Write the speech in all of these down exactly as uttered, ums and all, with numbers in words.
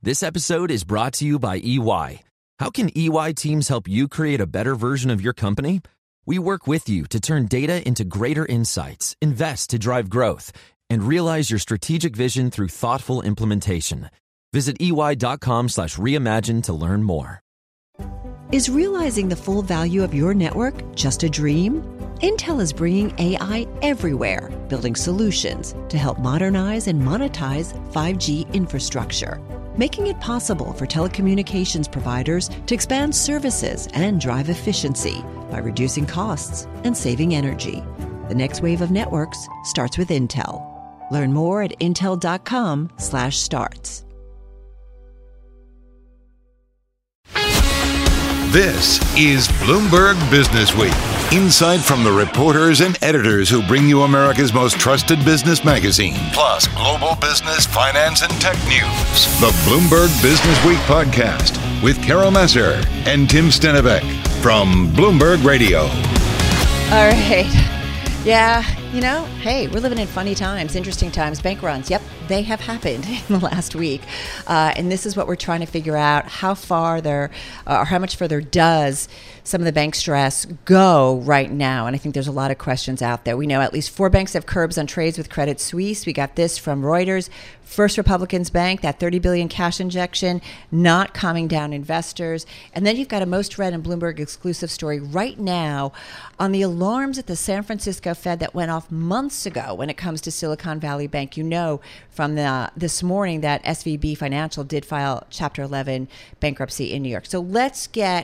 This episode is brought to you by E Y. How can E Y teams help you create a better version of your company? We work with you to turn data into greater insights, invest to drive growth, and realize your strategic vision through thoughtful implementation. Visit ey.com slash reimagine to learn more. Is realizing the full value of your network just a dream? Intel is bringing A I everywhere, building solutions to help modernize and monetize five G infrastructure, making it possible for telecommunications providers to expand services and drive efficiency by reducing costs and saving energy. The next wave of networks starts with Intel. Learn more at intel.com slash starts. This is Bloomberg Business Week. Insight from the reporters and editors who bring you America's most trusted business magazine, plus global business, finance, and tech news. The Bloomberg Business Week podcast with Carol Massar and Tim Stenivek from Bloomberg Radio. All right. Yeah, you know, hey, we're living in funny times, interesting times. Bank runs, yep, they have happened in the last week. Uh, and this is what we're trying to figure out, how far there, uh, or how much further does some of the bank stress go right now? And I think there's a lot of questions out there. We know at least four banks have curbs on trades with Credit Suisse. We got this from Reuters. First Republicans Bank, that thirty billion dollars cash injection, not calming down investors. And then you've got a most read and Bloomberg exclusive story right now on the alarms at the San Francisco Fed that went off months ago when it comes to Silicon Valley Bank. You know from the this morning that S V B Financial did file Chapter eleven bankruptcy in New York. So let's get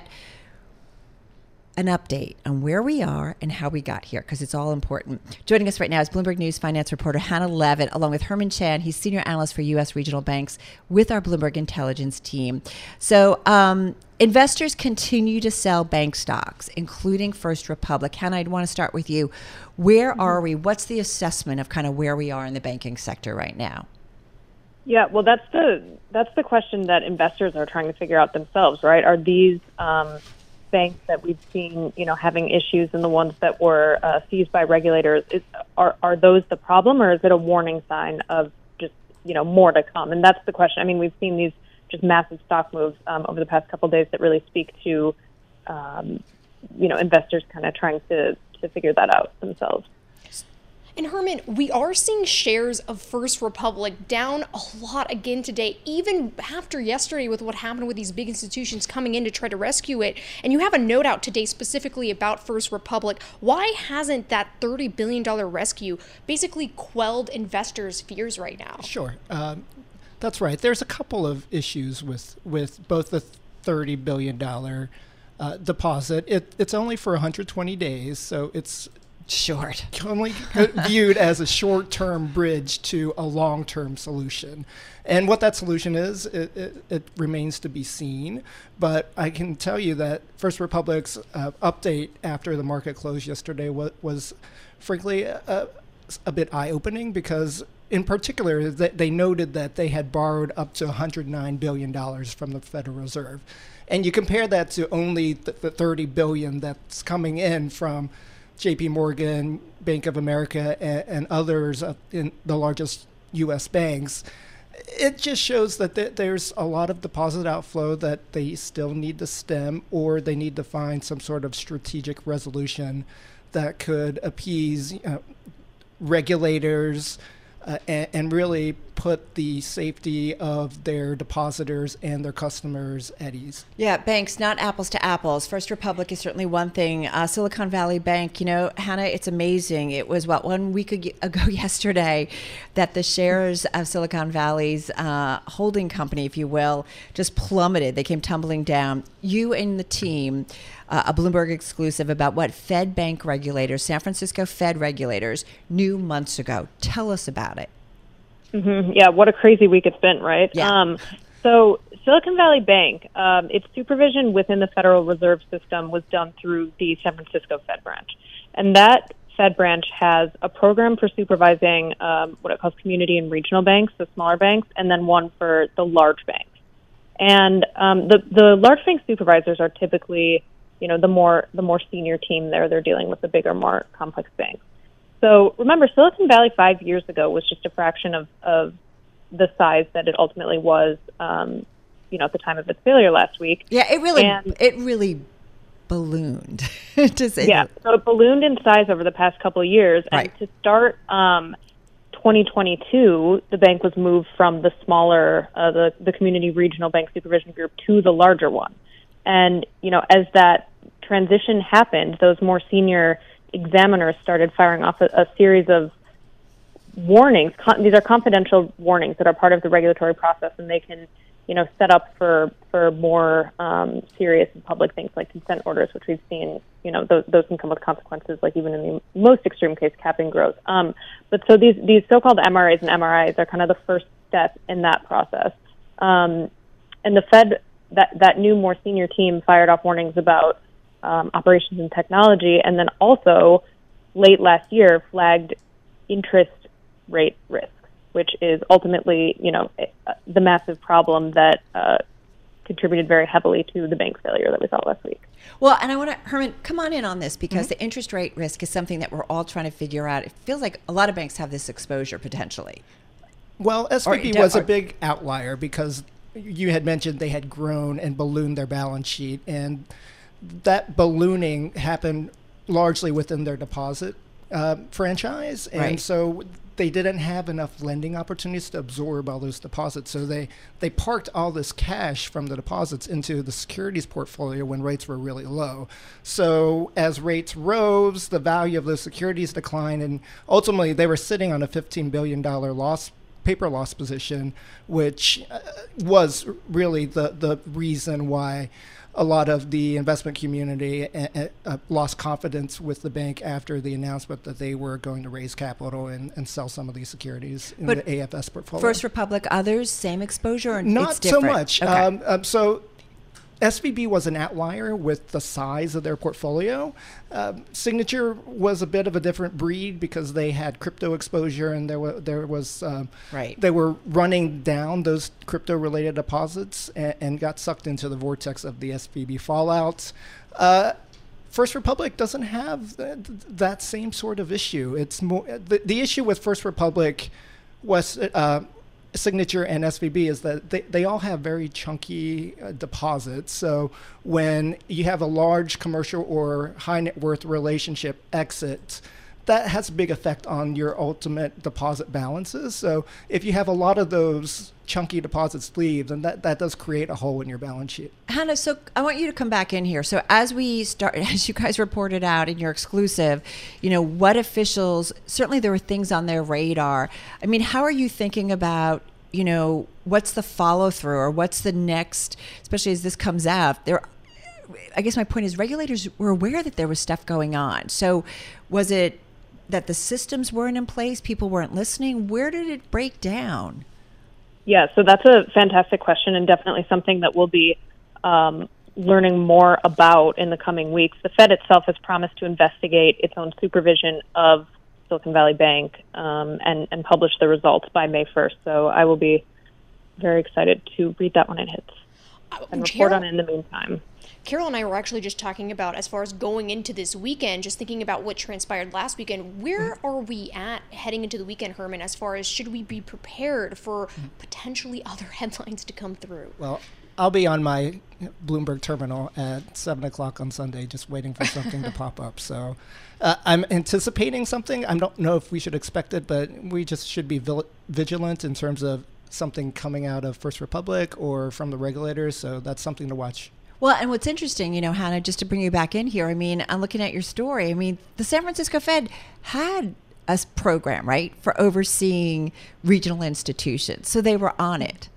an update on where we are and how we got here, because it's all important. Joining us right now is Bloomberg News finance reporter Hannah Levitt, along with Herman Chan. He's senior analyst for U S regional banks with our Bloomberg intelligence team. So um, investors continue to sell bank stocks, including First Republic. Hannah, I'd want to start with you. Where mm-hmm. are we? What's the assessment of kind of where we are in the banking sector right now? Yeah, well, that's the that's the question that investors are trying to figure out themselves, right? Are these um, banks that we've seen, you know, having issues and the ones that were uh, seized by regulators, is, are are those the problem, or is it a warning sign of just, you know, more to come? And that's the question. I mean, we've seen these just massive stock moves um, over the past couple of days that really speak to, um, you know, investors kind of trying to, to figure that out themselves. And Herman, we are seeing shares of First Republic down a lot again today, even after yesterday with what happened with these big institutions coming in to try to rescue it. And you have a note out today specifically about First Republic. Why hasn't that thirty billion dollars rescue basically quelled investors' fears right now? Sure. Um, that's right. There's a couple of issues with, with both the thirty billion dollars uh, deposit. It, it's only for one hundred twenty days, so it's short. Only viewed as a short-term bridge to a long-term solution. And what that solution is, it, it, it remains to be seen. But I can tell you that First Republic's uh, update after the market closed yesterday was, was frankly, a, a bit eye-opening, because in particular, they noted that they had borrowed up to one hundred nine billion dollars from the Federal Reserve. And you compare that to only the, the thirty billion dollars that's coming in from J P Morgan, Bank of America, and, and others in the largest U S banks. It just shows that th- there's a lot of deposit outflow that they still need to stem, or they need to find some sort of strategic resolution that could appease you know, regulators uh, and, and really put the safety of their depositors and their customers at ease. Yeah, banks, not apples to apples. First Republic is certainly one thing. Uh, Silicon Valley Bank, you know, Hannah, it's amazing. It was, what, one week ago yesterday that the shares of Silicon Valley's uh, holding company, if you will, just plummeted. They came tumbling down. You and the team, uh, a Bloomberg exclusive about what Fed bank regulators, San Francisco Fed regulators, knew months ago. Tell us about it. Mm-hmm. Yeah, what a crazy week it's been, right? Yeah. Um, so Silicon Valley Bank, um, its supervision within the Federal Reserve System was done through the San Francisco Fed branch. And that Fed branch has a program for supervising um, what it calls community and regional banks, the smaller banks, and then one for the large banks. And um, the, the large bank supervisors are typically, you know, the more the more senior team there. They're dealing with the bigger, more complex banks. So remember, Silicon Valley five years ago was just a fraction of, of the size that it ultimately was, um, you know, at the time of its failure last week. Yeah, it really, and, it really ballooned, to say yeah, that. so it ballooned in size over the past couple of years. Right. And to start um, twenty twenty-two, the bank was moved from the smaller, uh, the, the Community Regional Bank Supervision Group to the larger one. And, you know, as that transition happened, those more senior examiners started firing off a, a series of warnings. Con- these are confidential warnings that are part of the regulatory process, and they can, you know, set up for for more um, serious and public things like consent orders, which we've seen. You know, those, those can come with consequences, like even in the most extreme case, capping growth. Um, but so these these so-called M R As and M R Is are kind of the first step in that process. Um, and the Fed, that that new, more senior team, fired off warnings about um, operations and technology, and then also late last year flagged interest rate risks, which is ultimately, you know, the massive problem that uh, contributed very heavily to the bank failure that we saw last week. Well, and I want to, Herman, come on in on this, because Mm-hmm. the interest rate risk is something that we're all trying to figure out. It feels like a lot of banks have this exposure potentially. Well, S V B Or- was or- a big outlier because you had mentioned they had grown and ballooned their balance sheet, and that ballooning happened largely within their deposit uh, franchise, and Right. so they didn't have enough lending opportunities to absorb all those deposits. So they, they parked all this cash from the deposits into the securities portfolio when rates were really low. So as rates rose, the value of those securities declined, and ultimately they were sitting on a fifteen billion dollars loss paper loss position, which uh, was really the, the reason why a lot of the investment community uh, uh, lost confidence with the bank after the announcement that they were going to raise capital and, and sell some of these securities in But the A F S portfolio. First Republic, others, same exposure, or Not it's different? so much. Okay. Um, um, so S V B was an outlier with the size of their portfolio. Uh, Signature was a bit of a different breed because they had crypto exposure, and there was there was um, Right. they were running down those crypto-related deposits and, and got sucked into the vortex of the S V B fallout. Uh, First Republic doesn't have th- that same sort of issue. It's more the, the issue with First Republic was. Uh, Signature and S V B is that they, they all have very chunky uh, deposits. So when you have a large commercial or high net worth relationship exit, that has a big effect on your ultimate deposit balances. So if you have a lot of those chunky deposits leave, then that, that does create a hole in your balance sheet. Hannah, so I want you to come back in here. So as we start, as you guys reported out in your exclusive, you know, what officials, certainly there were things on their radar. I mean, how are you thinking about, you know, what's the follow through, or what's the next, especially as this comes out? There, I guess my point is regulators were aware that there was stuff going on. So was it that the systems weren't in place, people weren't listening? Where did it break down? Yeah, so that's a fantastic question, and definitely something that we'll be um, learning more about in the coming weeks. The Fed itself has promised to investigate its own supervision of Silicon Valley Bank um, and, and publish the results by May first. So I will be very excited to read that when it hits and report on it in the meantime. Carol and I were actually just talking about, as far as going into this weekend, just thinking about what transpired last weekend. Where are we at heading into the weekend, Herman, as far as should we be prepared for potentially other headlines to come through? Well, I'll be on my Bloomberg terminal at seven o'clock on Sunday just waiting for something to pop up. So uh, I'm anticipating something. I don't know if we should expect it, but we just should be vil- vigilant in terms of something coming out of First Republic or from the regulators. So that's something to watch. Well, and what's interesting, you know, Hannah, just to bring you back in here, I mean, I'm looking at your story. I mean, the San Francisco Fed had a s- program, right, for overseeing regional institutions. So they were on it.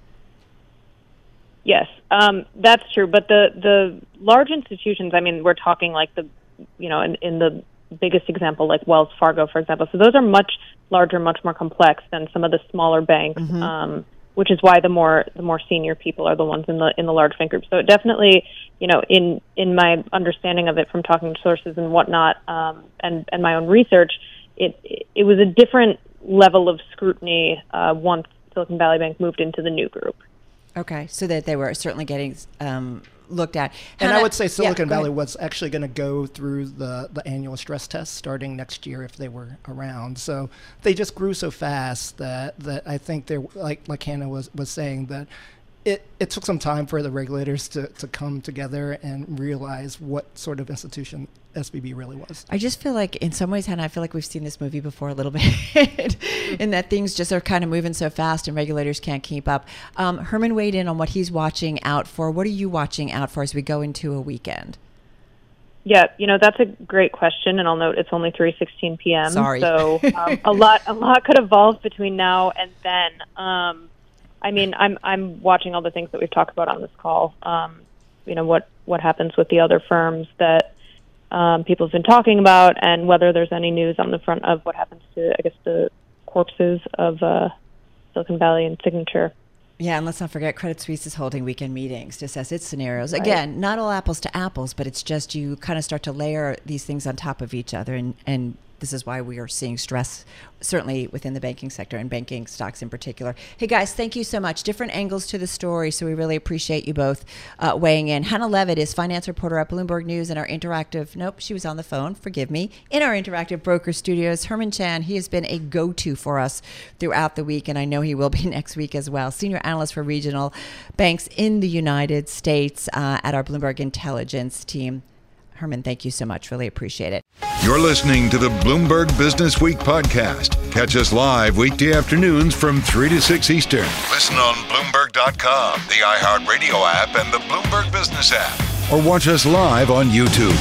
Yes, um, that's true. But the, the large institutions, I mean, we're talking like the, you know, in, in the biggest example, like Wells Fargo, for example. So those are much larger, much more complex than some of the smaller banks. Mm-hmm. Um, which is why the more the more senior people are the ones in the in the large bank group. So it definitely, you know, in in my understanding of it from talking to sources and whatnot, um, and and my own research, it it was a different level of scrutiny uh, once Silicon Valley Bank moved into the new group. Okay, so that they were certainly getting um, looked at. And Hannah, I would say Silicon yeah, Valley was actually going to go through the, the annual stress test starting next year if they were around. So they just grew so fast that, that I think they're, like like Hannah was, was saying, that it, it took some time for the regulators to, to come together and realize what sort of institution S V B really was. I just feel like in some ways, Hannah, I feel like we've seen this movie before a little bit in that things just are kind of moving so fast and regulators can't keep up. Um, Herman weighed in on what he's watching out for. What are you watching out for as we go into a weekend? Yeah, you know, that's a great question, and I'll note it's only three sixteen p.m. Sorry. So um, a lot a lot could evolve between now and then. Um, I mean, I'm I'm watching all the things that we've talked about on this call. Um, you know, what, what happens with the other firms that um, people have been talking about, and whether there's any news on the front of what happens to, I guess, the corpses of uh, Silicon Valley and Signature. Yeah, and let's not forget Credit Suisse is holding weekend meetings to assess its scenarios. Right. Again, not all apples to apples, but it's just you kind of start to layer these things on top of each other, and, and this is why we are seeing stress, certainly within the banking sector and banking stocks in particular. Hey, guys, thank you so much. Different angles to the story, so we really appreciate you both uh, weighing in. Hannah Levitt is finance reporter at Bloomberg News in our interactive, nope, she was on the phone, forgive me, in our interactive broker studios. Herman Chan, he has been a go-to for us throughout the week, and I know he will be next week as well. Senior analyst for regional banks in the United States uh, at our Bloomberg Intelligence team. Herman, thank you so much. Really appreciate it. You're listening to the Bloomberg Business Week podcast. Catch us live weekday afternoons from three to six Eastern. Listen on Bloomberg dot com, the iHeartRadio app, and the Bloomberg Business app. Or watch us live on YouTube.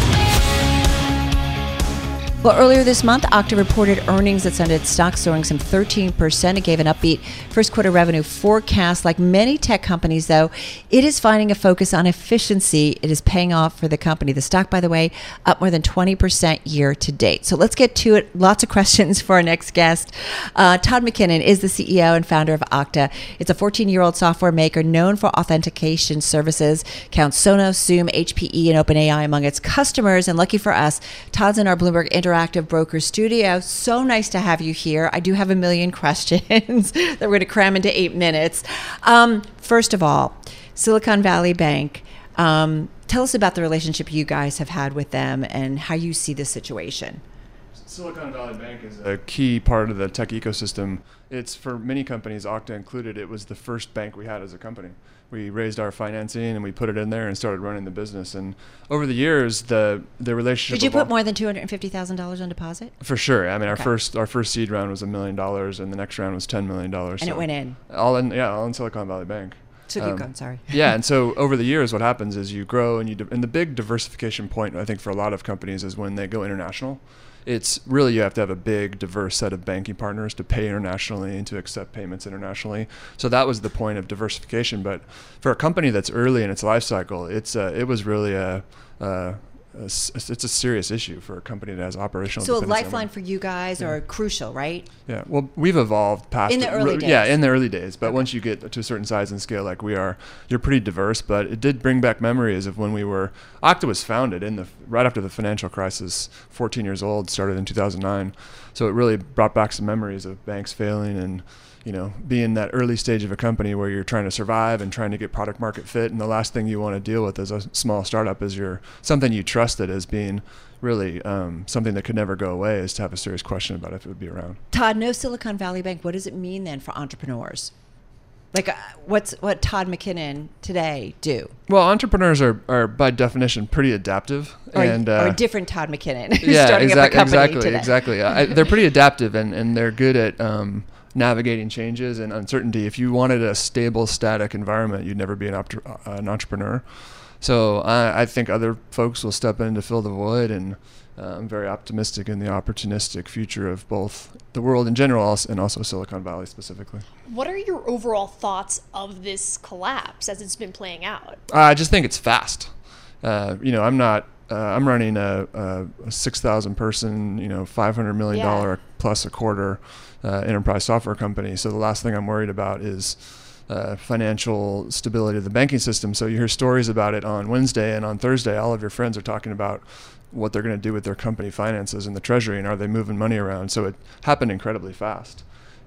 Well, earlier this month, Okta reported earnings that sent its stock soaring some thirteen percent. It gave an upbeat first quarter revenue forecast. Like many tech companies, though, it is finding a focus on efficiency. It is paying off for the company. The stock, by the way, up more than twenty percent year to date. So let's get to it. Lots of questions for our next guest. Uh, Todd McKinnon is the C E O and founder of Okta. It's a fourteen-year-old software maker known for authentication services. Counts Sonos, Zoom, H P E, and OpenAI among its customers. And lucky for us, Todd's in our Bloomberg Inter Interactive Broker Studio. So nice to have you here. I do have a million questions that we're going to cram into eight minutes. Um, first of all, Silicon Valley Bank. Um, tell us about the relationship you guys have had with them and how you see the situation. Silicon Valley Bank is a key part of the tech ecosystem. It's, for many companies, Okta included, it was the first bank we had as a company. We raised our financing and we put it in there and started running the business. And over the years, the the relationship. Did you put more than two hundred fifty thousand dollars on deposit? For sure. I mean, Okay. our first our first seed round was a million dollars, and the next round was ten million dollars. And so it went in. all in, yeah, all in Silicon Valley Bank. So keep Um, going, sorry. Yeah, and so over the years, what happens is you grow, and you di- and the big diversification point, I think, for a lot of companies is when they go international. It's really, you have to have a big, diverse set of banking partners to pay internationally and to accept payments internationally. So that was the point of diversification. But for a company that's early in its life cycle, it's uh, it was really a, a, a s- it's a serious issue for a company that has operational. So a dependency on lifeline them. for you guys are crucial, right? Yeah, well, we've evolved past In the it. early Re- Yeah, days. in the early days. But once you get to a certain size and scale like we are, you're pretty diverse. But it did bring back memories of when we were. Okta was founded in the right after the financial crisis, fourteen years old, started in two thousand nine. So it really brought back some memories of banks failing and, you know, being that early stage of a company where you're trying to survive and trying to get product market fit. And the last thing you want to deal with as a small startup is your something you trusted as being really um, something that could never go away, is to have a serious question about if it would be around. Todd, no Silicon Valley Bank. What does it mean then for entrepreneurs? Like, uh, what's what Todd McKinnon today do? Well, entrepreneurs are, are by definition pretty adaptive, Or, and or uh, a different Todd McKinnon who's yeah, starting exact, up a company exactly, today. exactly. I, they're pretty adaptive, and, and they're good at um, navigating changes and uncertainty. If you wanted a stable, static environment, you'd never be an, op- uh, an entrepreneur. So I, I think other folks will step in to fill the void, and uh, I'm very optimistic in the opportunistic future of both the world in general and also Silicon Valley specifically. What are your overall thoughts of this collapse as it's been playing out? I just think it's fast. Uh, you know, I'm not. Uh, I'm running a, a, a six thousand person, you know, five hundred million dollar Yeah. plus a quarter uh, enterprise software company. So the last thing I'm worried about is uh, financial stability of the banking system. So you hear stories about it on Wednesday, and on Thursday, all of your friends are talking about what they're going to do with their company finances in the treasury, and are they moving money around. So it happened incredibly fast.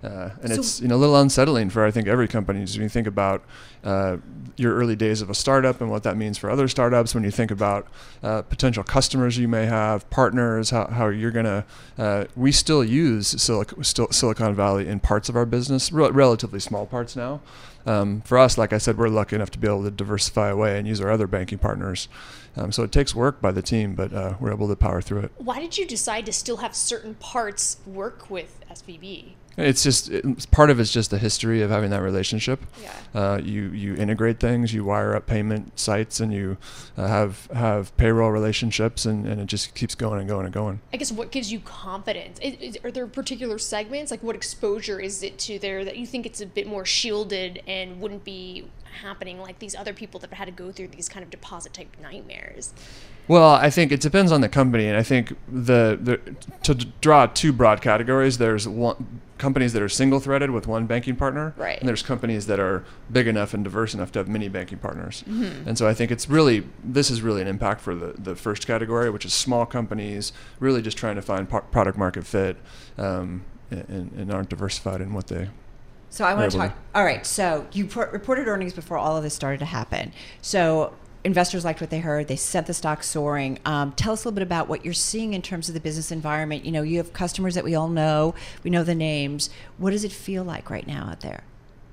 Uh, and So- it's you know a little unsettling for I think every company. When you think about uh, your early days of a startup and what that means for other startups, when you think about uh, potential customers you may have, partners, how, how you're gonna. Uh, we still use Silic- still Silicon Valley in parts of our business, re- relatively small parts now. Um, for us, like I said, we're lucky enough to be able to diversify away and use our other banking partners. Um, so it takes work by the team, but uh, we're able to power through it. Why did you decide to still have certain parts work with S V B? It's just it's, part of it's just the history of having that relationship. Yeah. Uh, you you integrate things, you wire up payment sites, and you uh, have have payroll relationships, and, and it just keeps going and going and going. I guess what gives you confidence? Is, is, are there particular segments? Like what exposure is it to there that you think it's a bit more shielded and wouldn't be happening like these other people that had to go through these kind of deposit type nightmares? Well, I think it depends on the company, and I think the, the to draw two broad categories. There's one companies that are single-threaded with one banking partner, right. and there's companies that are big enough and diverse enough to have many banking partners. Mm-hmm. And so I think it's really this is really an impact for the, the first category, which is small companies really just trying to find par- product market fit um, and, and aren't diversified in what they. So I want to talk. All right. So you pr- reported earnings before all of this started to happen. So investors liked what they heard. They sent the stock soaring. Um, tell us a little bit about what you're seeing in terms of the business environment. You know, you have customers that we all know. We know the names. What does it feel like right now out there?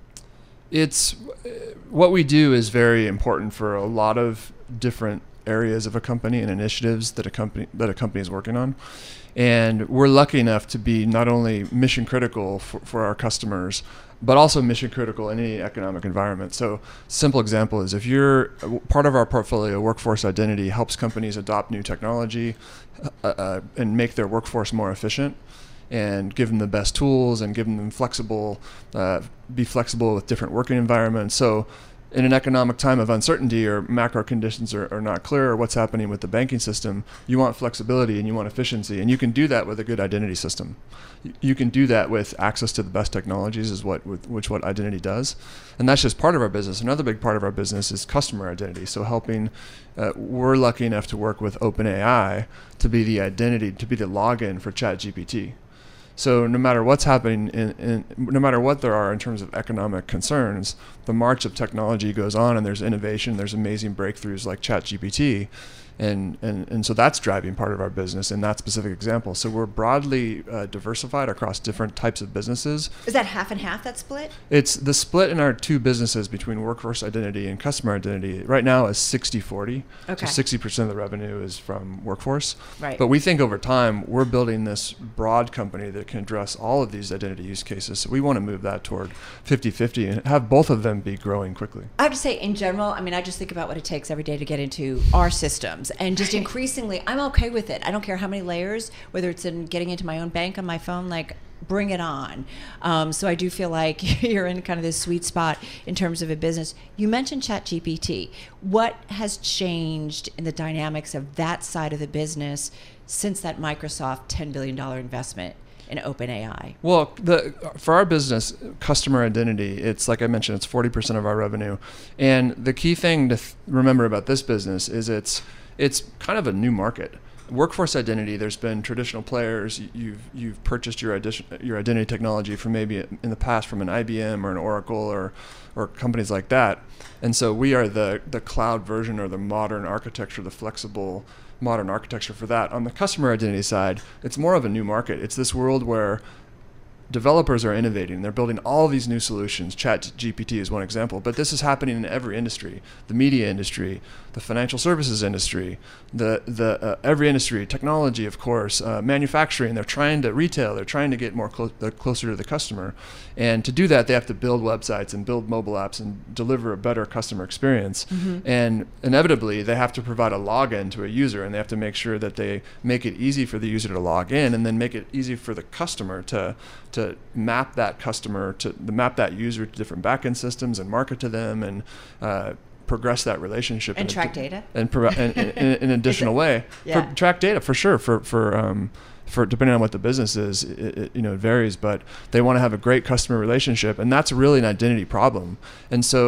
It's what we do is very important for a lot of different areas of a company and initiatives that a company that a company is working on. And we're lucky enough to be not only mission critical for, for our customers, but also mission critical in any economic environment. So simple example is if you're part of our portfolio, Workforce Identity helps companies adopt new technology uh, uh, and make their workforce more efficient and give them the best tools and give them flexible, uh, be flexible with different working environments. So in an economic time of uncertainty or macro conditions are, are not clear or what's happening with the banking system, you want flexibility and you want efficiency, and you can do that with a good identity system. You can do that with access to the best technologies is what with, which what identity does. And that's just part of our business. Another big part of our business is customer identity. So helping, uh, we're lucky enough to work with OpenAI to be the identity, to be the login for ChatGPT. So no matter what's happening, in, in, no matter what there are in terms of economic concerns, the march of technology goes on, and there's innovation, there's amazing breakthroughs like ChatGPT, and, and, and so that's driving part of our business in that specific example. So we're broadly uh, diversified across different types of businesses. Is that half and half, that split? It's the split in our two businesses between Workforce Identity and Customer Identity right now is sixty forty. Okay. So sixty percent of the revenue is from Workforce. Right. But we think over time, we're building this broad company that can address all of these identity use cases. So we want to move that toward fifty fifty and have both of them be growing quickly. I have to say, in general, I mean, I just think about what it takes every day to get into our systems. And just increasingly, I'm okay with it. I don't care how many layers, whether it's in getting into my own bank on my phone, like, bring it on. Um, so I do feel like you're in kind of this sweet spot in terms of a business. You mentioned ChatGPT. What has changed in the dynamics of that side of the business since that Microsoft ten billion dollars investment in OpenAI? Well, the for our business, customer identity, it's like I mentioned, it's forty percent of our revenue. And the key thing to th- remember about this business is it's it's kind of a new market. Workforce identity, there's been traditional players. You've you've purchased your addition, your identity technology from maybe in the past from an I B M or an Oracle or or companies like that. And so we are the the cloud version or the modern architecture, the flexible modern architecture for that. On the customer identity side, it's more of a new market. It's this world where developers are innovating. They're building all these new solutions. ChatGPT is one example, but this is happening in every industry: the media industry, the financial services industry, the the uh, every industry, technology, of course, uh, manufacturing. They're trying to retail. They're trying to get more clo- uh, closer to the customer, and to do that, they have to build websites and build mobile apps and deliver a better customer experience. Mm-hmm. And inevitably, they have to provide a login to a user, and they have to make sure that they make it easy for the user to log in, and then make it easy for the customer to to map that customer to, to map that user to different backend systems and market to them and uh, progress that relationship and in track a, data and pro- in, in, in an additional way. Yeah. For track data for sure. For for um, for depending on what the business is, it, it, you know, it varies. But they want to have a great customer relationship, and that's really an identity problem. And so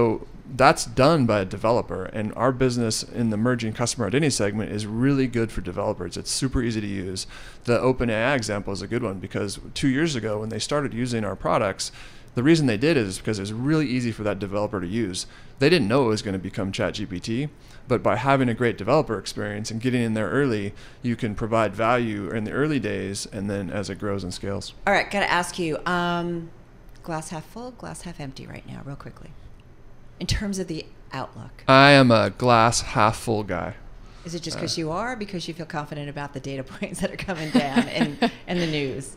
that's done by a developer, and our business in the emerging customer identity segment is really good for developers. It's super easy to use. The OpenAI example is a good one because two years ago when they started using our products, the reason they did is because it was really easy for that developer to use. They didn't know it was going to become ChatGPT, but by having a great developer experience and getting in there early, you can provide value in the early days and then as it grows and scales. All right, got to ask you, um, glass half full, glass half empty right now, real quickly, in terms of the outlook. I am a glass half full guy. Is it just because uh, you are, because you feel confident about the data points that are coming down in, in the news?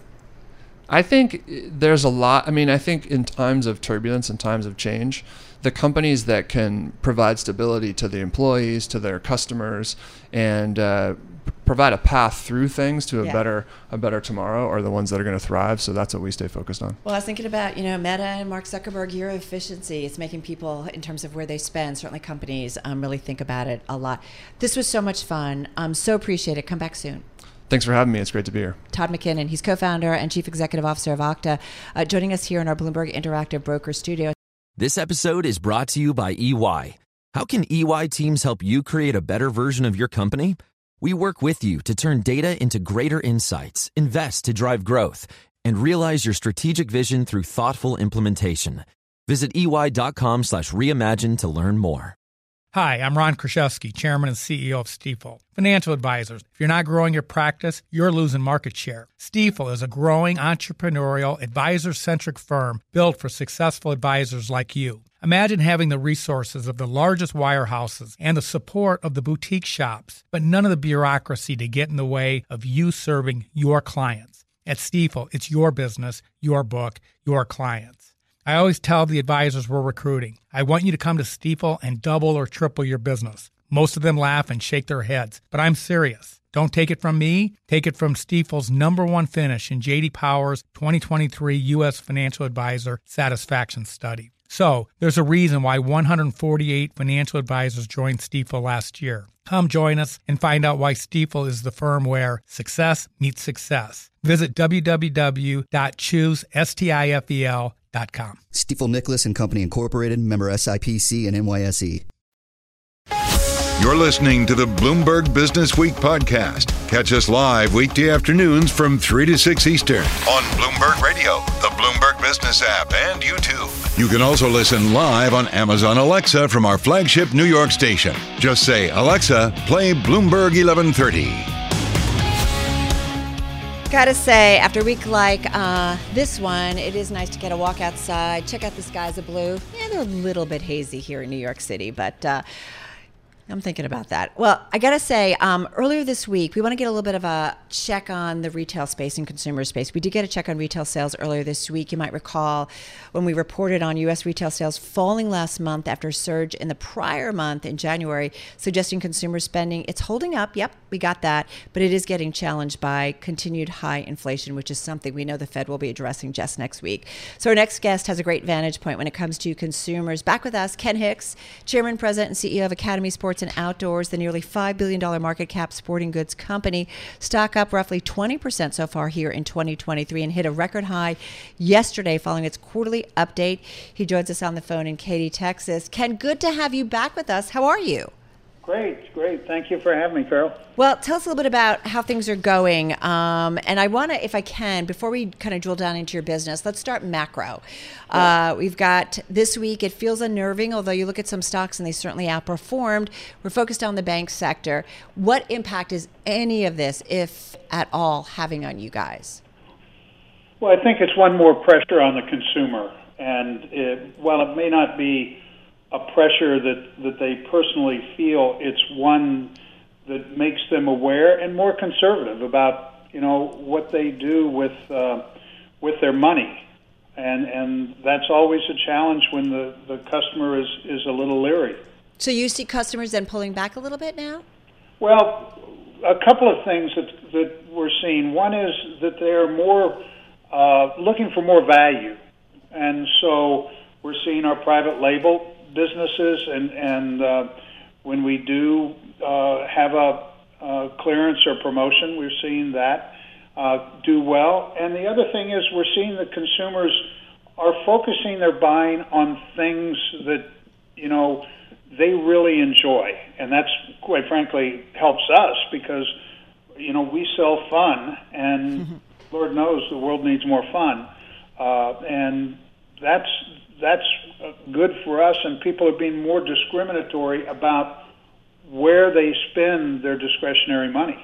I think there's a lot. I mean, I think in times of turbulence and times of change, the companies that can provide stability to the employees, to their customers, and uh, provide a path through things to a yeah. better a better tomorrow are the ones that are going to thrive. So that's what we stay focused on. Well, I was thinking about, you know, Meta and Mark Zuckerberg, year of efficiency. It's making people, in terms of where they spend, certainly companies, um, really think about it a lot. This was so much fun. Um, so appreciate it. Come back soon. Thanks for having me. It's great to be here. Todd McKinnon, he's co-founder and chief executive officer of Okta, uh, joining us here in our Bloomberg Interactive Broker studio. This episode is brought to you by E Y. How can E Y teams help you create a better version of your company? We work with you to turn data into greater insights, invest to drive growth, and realize your strategic vision through thoughtful implementation. Visit E Y dot com slash reimagine to learn more. Hi, I'm Ron Kraszewski, Chairman and C E O of Stifel. Financial advisors, if you're not growing your practice, you're losing market share. Stifel is a growing, entrepreneurial, advisor-centric firm built for successful advisors like you. Imagine having the resources of the largest wirehouses and the support of the boutique shops, but none of the bureaucracy to get in the way of you serving your clients. At Stifel, it's your business, your book, your clients. I always tell the advisors we're recruiting, I want you to come to Stifel and double or triple your business. Most of them laugh and shake their heads, but I'm serious. Don't take it from me. Take it from Stifel's number one finish in J D Power's twenty twenty-three U S Financial Advisor Satisfaction Study. So there's a reason why one hundred forty-eight financial advisors joined Stifel last year. Come join us and find out why Stifel is the firm where success meets success. Visit w w w dot choose stifel dot com. Stifel Nicholas and Company Incorporated, member S I P C and N Y S E. You're listening to the Bloomberg Business Week podcast. Catch us live weekday afternoons from three to six Eastern on Bloomberg Radio, the Bloomberg Business app, and YouTube. You can also listen live on Amazon Alexa from our flagship New York station. Just say, Alexa, play Bloomberg eleven thirty. Gotta say, after a week like uh, this one, it is nice to get a walk outside, check out the skies of blue. Yeah, they're a little bit hazy here in New York City, but uh, I'm thinking about that. Well, I gotta say, um, earlier this week, we want to get a little bit of a check on the retail space and consumer space. We did get a check on retail sales earlier this week. You might recall when we reported on U S retail sales falling last month after a surge in the prior month in January, suggesting consumer spending, it's holding up. Yep, we got that, but it is getting challenged by continued high inflation, which is something we know the Fed will be addressing just next week. So our next guest has a great vantage point when it comes to consumers. Back with us, Ken Hicks, Chairman, President, and C E O of Academy Sports and Outdoors, the nearly five billion dollars market cap sporting goods company. Stock up roughly twenty percent so far here in twenty twenty-three and hit a record high yesterday following its quarterly update. He joins us on the phone in Katy, Texas. Ken, good to have you back with us. How are you? Great, great. Thank you for having me, Carol. Well, tell us a little bit about how things are going. Um, and I want to, if I can, before we kind of drill down into your business, let's start macro. Yeah. Uh, we've got this week, it feels unnerving, although you look at some stocks and they certainly outperformed. We're focused on the bank sector. What impact is any of this, if at all, having on you guys? Well, I think it's one more pressure on the consumer. And it, while it may not be a pressure that, that they personally feel, it's one that makes them aware and more conservative about, you know, what they do with uh, with their money. And and that's always a challenge when the, the customer is, is a little leery. So you see customers then pulling back a little bit now? Well, a couple of things that, that we're seeing. One is that they're more uh, looking for more value. And so we're seeing our private label businesses, and, and uh, when we do uh, have a uh, clearance or promotion, we're seeing that uh, do well. And the other thing is we're seeing that consumers are focusing their buying on things that you know, they really enjoy. And that's, quite frankly, helps us because, you know, we sell fun, and mm-hmm. Lord knows the world needs more fun. Uh, and that's that's good for us, and people are being more discriminatory about where they spend their discretionary money.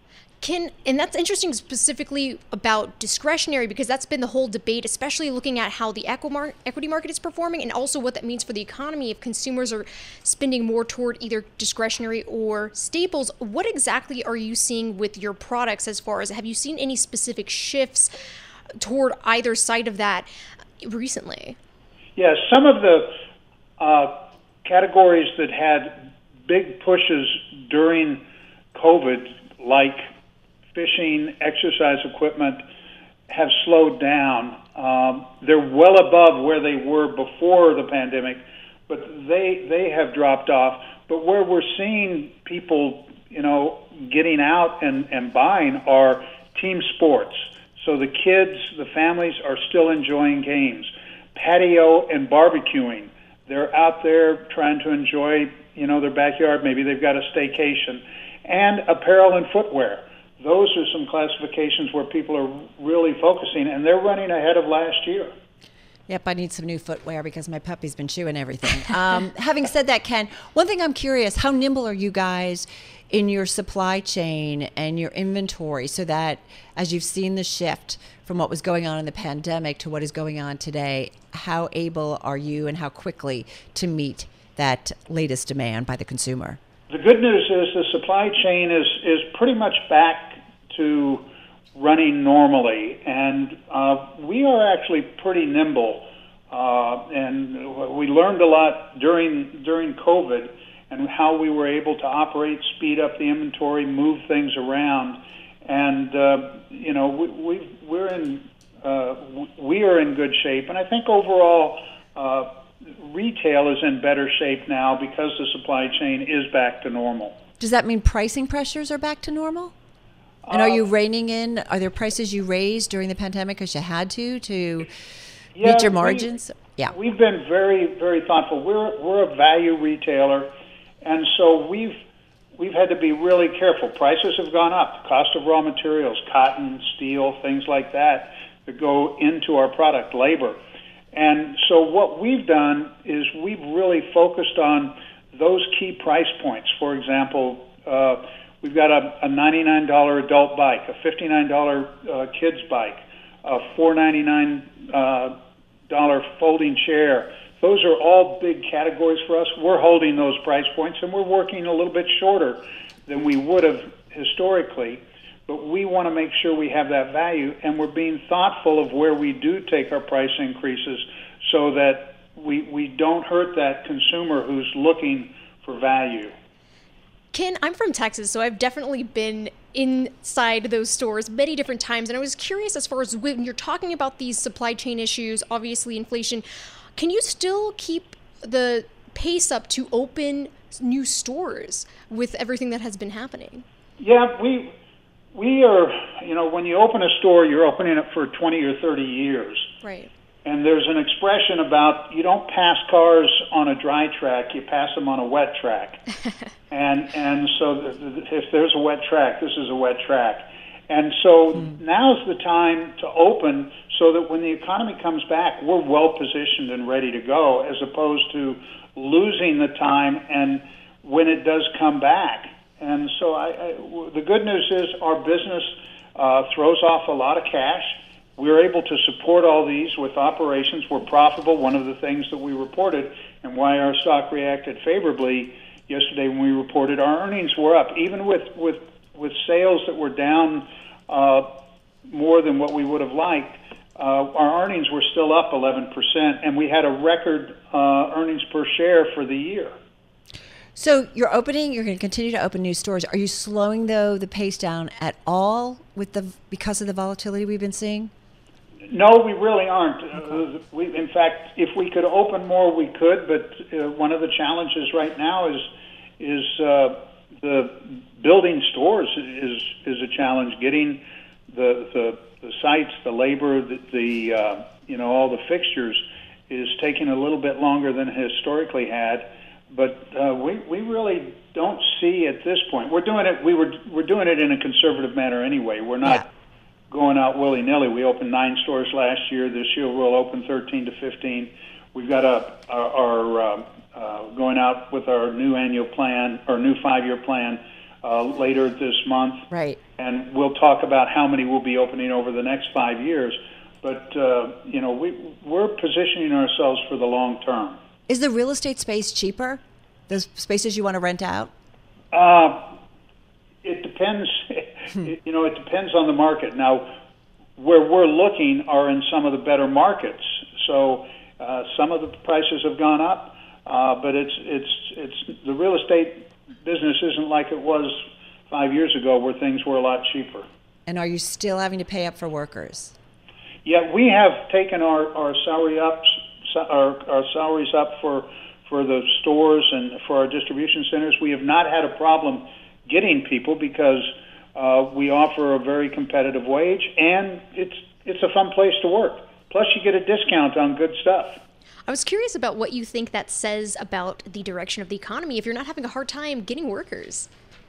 Can, and that's interesting specifically about discretionary, because that's been the whole debate, especially looking at how the equity market is performing and also what that means for the economy if consumers are spending more toward either discretionary or staples. What exactly are you seeing with your products as far as, have you seen any specific shifts toward either side of that recently? Yeah, some of the uh, categories that had big pushes during COVID, like fishing, exercise equipment, have slowed down. Um, they're well above where they were before the pandemic, but they they have dropped off. But where we're seeing people, you know, getting out and, and buying are team sports. So the kids, the families are still enjoying games. Patio and barbecuing. They're out there trying to enjoy, you know, their backyard. Maybe they've got a staycation. And apparel and footwear. Those are some classifications where people are really focusing, and they're running ahead of last year. Yep, I need some new footwear because my puppy's been chewing everything. Um, having said that, Ken, one thing I'm curious, how nimble are you guys in your supply chain and your inventory so that as you've seen the shift from what was going on in the pandemic to what is going on today, how able are you and how quickly to meet that latest demand by the consumer? The good news is the supply chain is, is pretty much back to running normally, and uh, we are actually pretty nimble. Uh, and we learned a lot during during COVID and how we were able to operate, speed up the inventory, move things around, and uh, you know we, we we're in uh, we are in good shape. And I think overall, Uh, retail is in better shape now because the supply chain is back to normal. Does that mean pricing pressures are back to normal? And are you reining in, are there prices you raised during the pandemic because you had to, to yeah, meet your margins? We, yeah. We've been very, very thoughtful. We're we're a value retailer, and so we've we've had to be really careful. Prices have gone up. The cost of raw materials, cotton, steel, things like that, that go into our product, labor. And so what we've done is we've really focused on those key price points. For example, uh, we've got a, a ninety-nine dollars adult bike, a fifty-nine dollars uh, kids bike, a four ninety-nine uh, dollar folding chair. Those are all big categories for us. We're holding those price points, and we're working a little bit shorter than we would have historically. But we want to make sure we have that value, and we're being thoughtful of where we do take our price increases so that we we don't hurt that consumer who's looking for value. Ken, I'm from Texas, so I've definitely been inside those stores many different times, and I was curious as far as when you're talking about these supply chain issues, obviously inflation, can you still keep the pace up to open new stores with everything that has been happening? Yeah, we... We are, you know, when you open a store, you're opening it for twenty or thirty years. Right. And there's an expression about you don't pass cars on a dry track, you pass them on a wet track. and and so if there's a wet track, this is a wet track. And so mm. now's the time to open so that when the economy comes back, we're well positioned and ready to go, as opposed to losing the time and when it does come back. And so I, I, the good news is our business uh, throws off a lot of cash. We're able to support all these with operations. We're profitable. One of the things that we reported and why our stock reacted favorably yesterday when we reported our earnings were up. Even with, with, with sales that were down uh, more than what we would have liked, uh, our earnings were still up eleven percent, and we had a record uh, earnings per share for the year. So you're opening, you're going to continue to open new stores. Are you slowing, though, the pace down at all with the because of the volatility we've been seeing? No, we really aren't. Okay. Uh, we, in fact, if we could open more, we could. But uh, one of the challenges right now is is uh, the building stores is is a challenge. Getting the the, the sites, the labor, the, the uh, you know all the fixtures is taking a little bit longer than it historically had. But uh, we we really don't see at this point. We're doing it. We were we're doing it in a conservative manner anyway. We're not yeah. going out willy nilly. We opened nine stores last year. This year we'll open thirteen to fifteen. We've got a our, our uh, uh, going out with our new annual plan, our new five year plan uh, later this month. Right. And we'll talk about how many we'll be opening over the next five years. But uh, you know we we're positioning ourselves for the long term. Is the real estate space cheaper? Those spaces you want to rent out? Uh, it depends. it, you know, it depends on the market. Now, where we're looking are in some of the better markets. So uh, some of the prices have gone up, uh, but it's it's it's the real estate business isn't like it was five years ago, where things were a lot cheaper. And are you still having to pay up for workers? Yeah, we have taken our our salary ups. Our, our salaries up for, for the stores and for our distribution centers. We have not had a problem getting people because uh, we offer a very competitive wage, and it's it's a fun place to work. Plus, you get a discount on good stuff. I was curious about what you think that says about the direction of the economy if you're not having a hard time getting workers.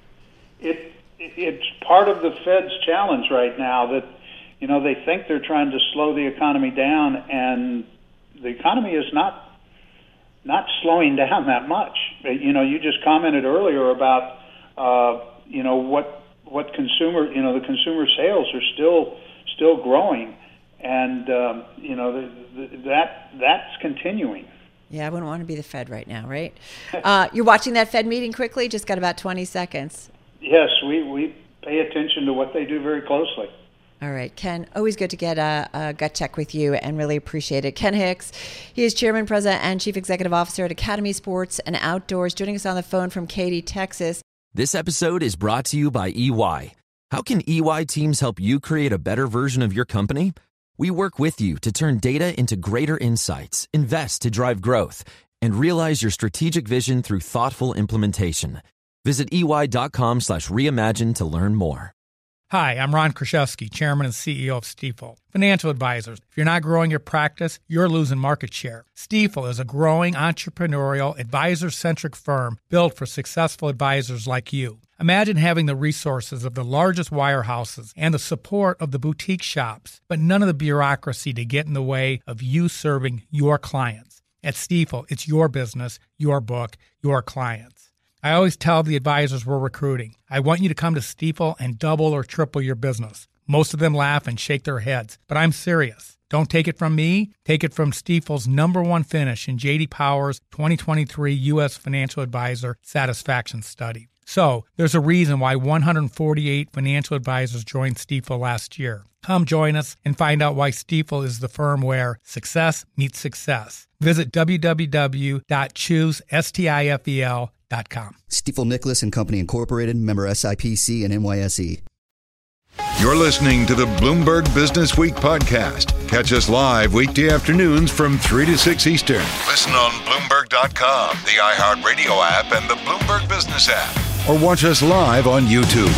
It it's part of the Fed's challenge right now that, you know, they think they're trying to slow the economy down, and the economy is not not slowing down that much. You know, you just commented earlier about uh, you know what what consumer you know the consumer sales are still still growing, and um, you know the, the, that that's continuing. Yeah, I wouldn't want to be the Fed right now, right? uh, you're watching that Fed meeting quickly. Just got about twenty seconds. Yes, we we pay attention to what they do very closely. All right, Ken, always good to get a, a gut check with you and really appreciate it. Ken Hicks, he is Chairman, President, and Chief Executive Officer at Academy Sports and Outdoors, joining us on the phone from Katy, Texas. This episode is brought to you by E Y. How can E Y teams help you create a better version of your company? We work with you to turn data into greater insights, invest to drive growth, and realize your strategic vision through thoughtful implementation. Visit E Y.com slash reimagine to learn more. Hi, I'm Ron Kraszewski, Chairman and C E O of Stifel. Financial advisors, if you're not growing your practice, you're losing market share. Stifel is a growing entrepreneurial, advisor-centric firm built for successful advisors like you. Imagine having the resources of the largest wirehouses and the support of the boutique shops, but none of the bureaucracy to get in the way of you serving your clients. At Stifel, it's your business, your book, your clients. I always tell the advisors we're recruiting, I want you to come to Stifel and double or triple your business. Most of them laugh and shake their heads, but I'm serious. Don't take it from me. Take it from Stifel's number one finish in J D Power's twenty twenty-three U S Financial Advisor Satisfaction Study. So there's a reason why one hundred forty-eight financial advisors joined Stifel last year. Come join us and find out why Stifel is the firm where success meets success. Visit w w w dot choose stifel dot com. Stifel Nicholas and Company Incorporated, member S I P C and N Y S E. You're listening to the Bloomberg Business Week podcast. Catch us live weekday afternoons from three to six Eastern. Listen on Bloomberg dot com, the iHeartRadio app, and the Bloomberg Business app. Or watch us live on YouTube.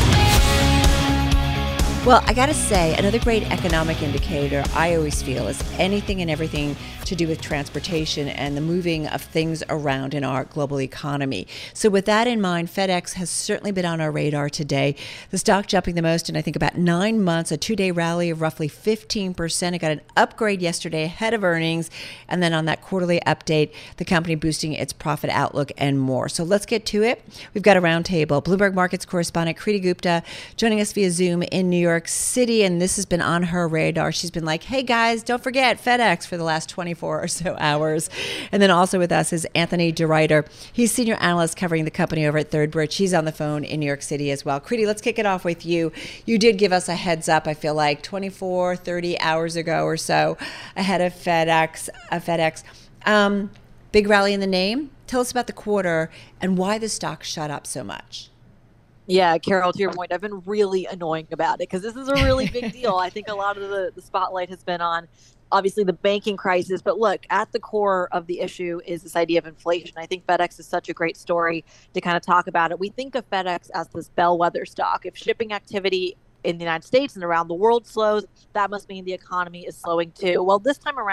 Well, I got to say, another great economic indicator I always feel is anything and everything to do with transportation and the moving of things around in our global economy. So with that in mind, FedEx has certainly been on our radar today. The stock jumping the most in, I think, about nine months, a two-day rally of roughly fifteen percent. It got an upgrade yesterday ahead of earnings. And then on that quarterly update, the company boosting its profit outlook and more. So let's get to it. We've got a roundtable. Bloomberg Markets correspondent Kriti Gupta joining us via Zoom in New York City, and this has been on her radar. She's been like, hey guys, don't forget FedEx for the last twenty-four or so hours. And then also with us is Anthony DeRuyter. He's senior analyst covering the company over at Third Bridge. He's on the phone in New York City as well. Kriti, let's kick it off with you. You did give us a heads up, I feel like twenty-four, thirty hours ago or so ahead of FedEx. Uh, FedEx. Um, big rally in the name. Tell us about the quarter and why the stock shot up so much. Yeah, Carol, to your point, I've been really annoying about it because this is a really big deal. I think a lot of the, the spotlight has been on, obviously, the banking crisis. But look, at the core of the issue is this idea of inflation. I think FedEx is such a great story to kind of talk about it. We think of FedEx as this bellwether stock. If shipping activity in the United States and around the world slows, that must mean the economy is slowing too. Well, this time around,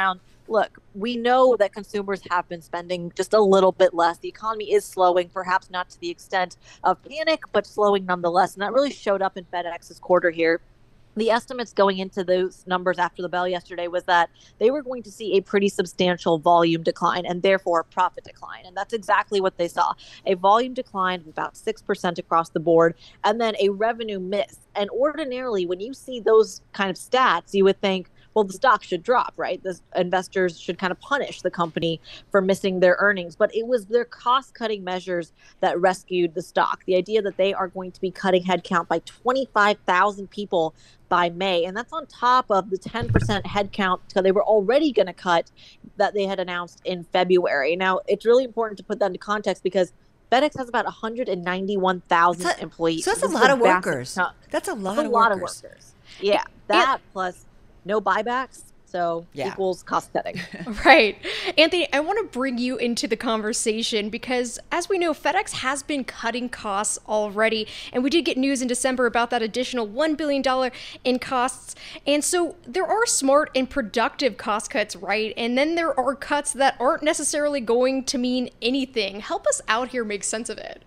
look, we know that consumers have been spending just a little bit less. The economy is slowing, perhaps not to the extent of panic, but slowing nonetheless. And that really showed up in FedEx's quarter here. The estimates going into those numbers after the bell yesterday was that they were going to see a pretty substantial volume decline and therefore a profit decline. And that's exactly what they saw. A volume decline of about six percent across the board, and then a revenue miss. And ordinarily, when you see those kind of stats, you would think, well, the stock should drop, right? The investors should kind of punish the company for missing their earnings. But it was their cost-cutting measures that rescued the stock. The idea that they are going to be cutting headcount by twenty-five thousand people by May. And that's on top of the ten percent headcount that they were already going to cut that they had announced in February. Now, it's really important to put that into context because FedEx has about one hundred ninety-one thousand that's a, employees. So that's a lot of workers. That's a lot, that's a of, lot workers. of workers. Yeah, that plus no buybacks. So yeah. equals cost cutting. Right. Anthony, I want to bring you into the conversation because as we know, FedEx has been cutting costs already. And we did get news in December about that additional one billion dollars in costs. And so there are smart and productive cost cuts, right? And then there are cuts that aren't necessarily going to mean anything. Help us out here make sense of it.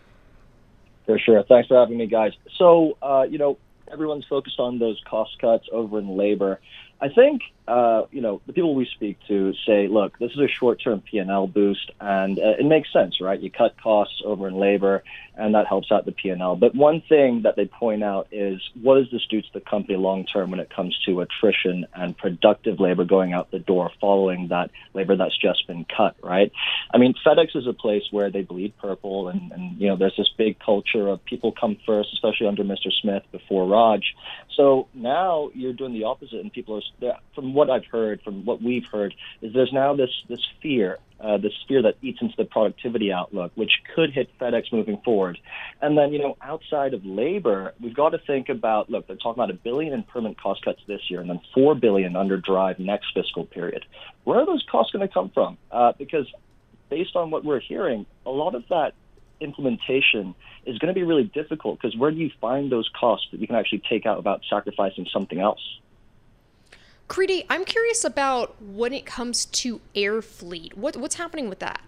For sure. Thanks for having me, guys. So, uh, you know, everyone's focused on those cost cuts over in labor. I think, uh, you know, the people we speak to say, look, this is a short-term P and L boost, and uh, it makes sense, right? You cut costs over in labor, and that helps out the P and L. But one thing that they point out is, what does this do to the company long-term when it comes to attrition and productive labor going out the door following that labor that's just been cut, right? I mean, FedEx is a place where they bleed purple, and, and you know, there's this big culture of people come first, especially under Mister Smith before Raj. So now you're doing the opposite, and people are, from what I've heard, from what we've heard, is there's now this this fear, uh, this fear that eats into the productivity outlook, which could hit FedEx moving forward. And then, you know, outside of labor, we've got to think about, look, they're talking about a billion in permanent cost cuts this year, and then four billion under Drive next fiscal period. Where are those costs going to come from? Uh, because based on what we're hearing, a lot of that implementation is going to be really difficult, because where do you find those costs that you can actually take out without sacrificing something else? Kriti, I'm curious about when it comes to air fleet. What, what's happening with that?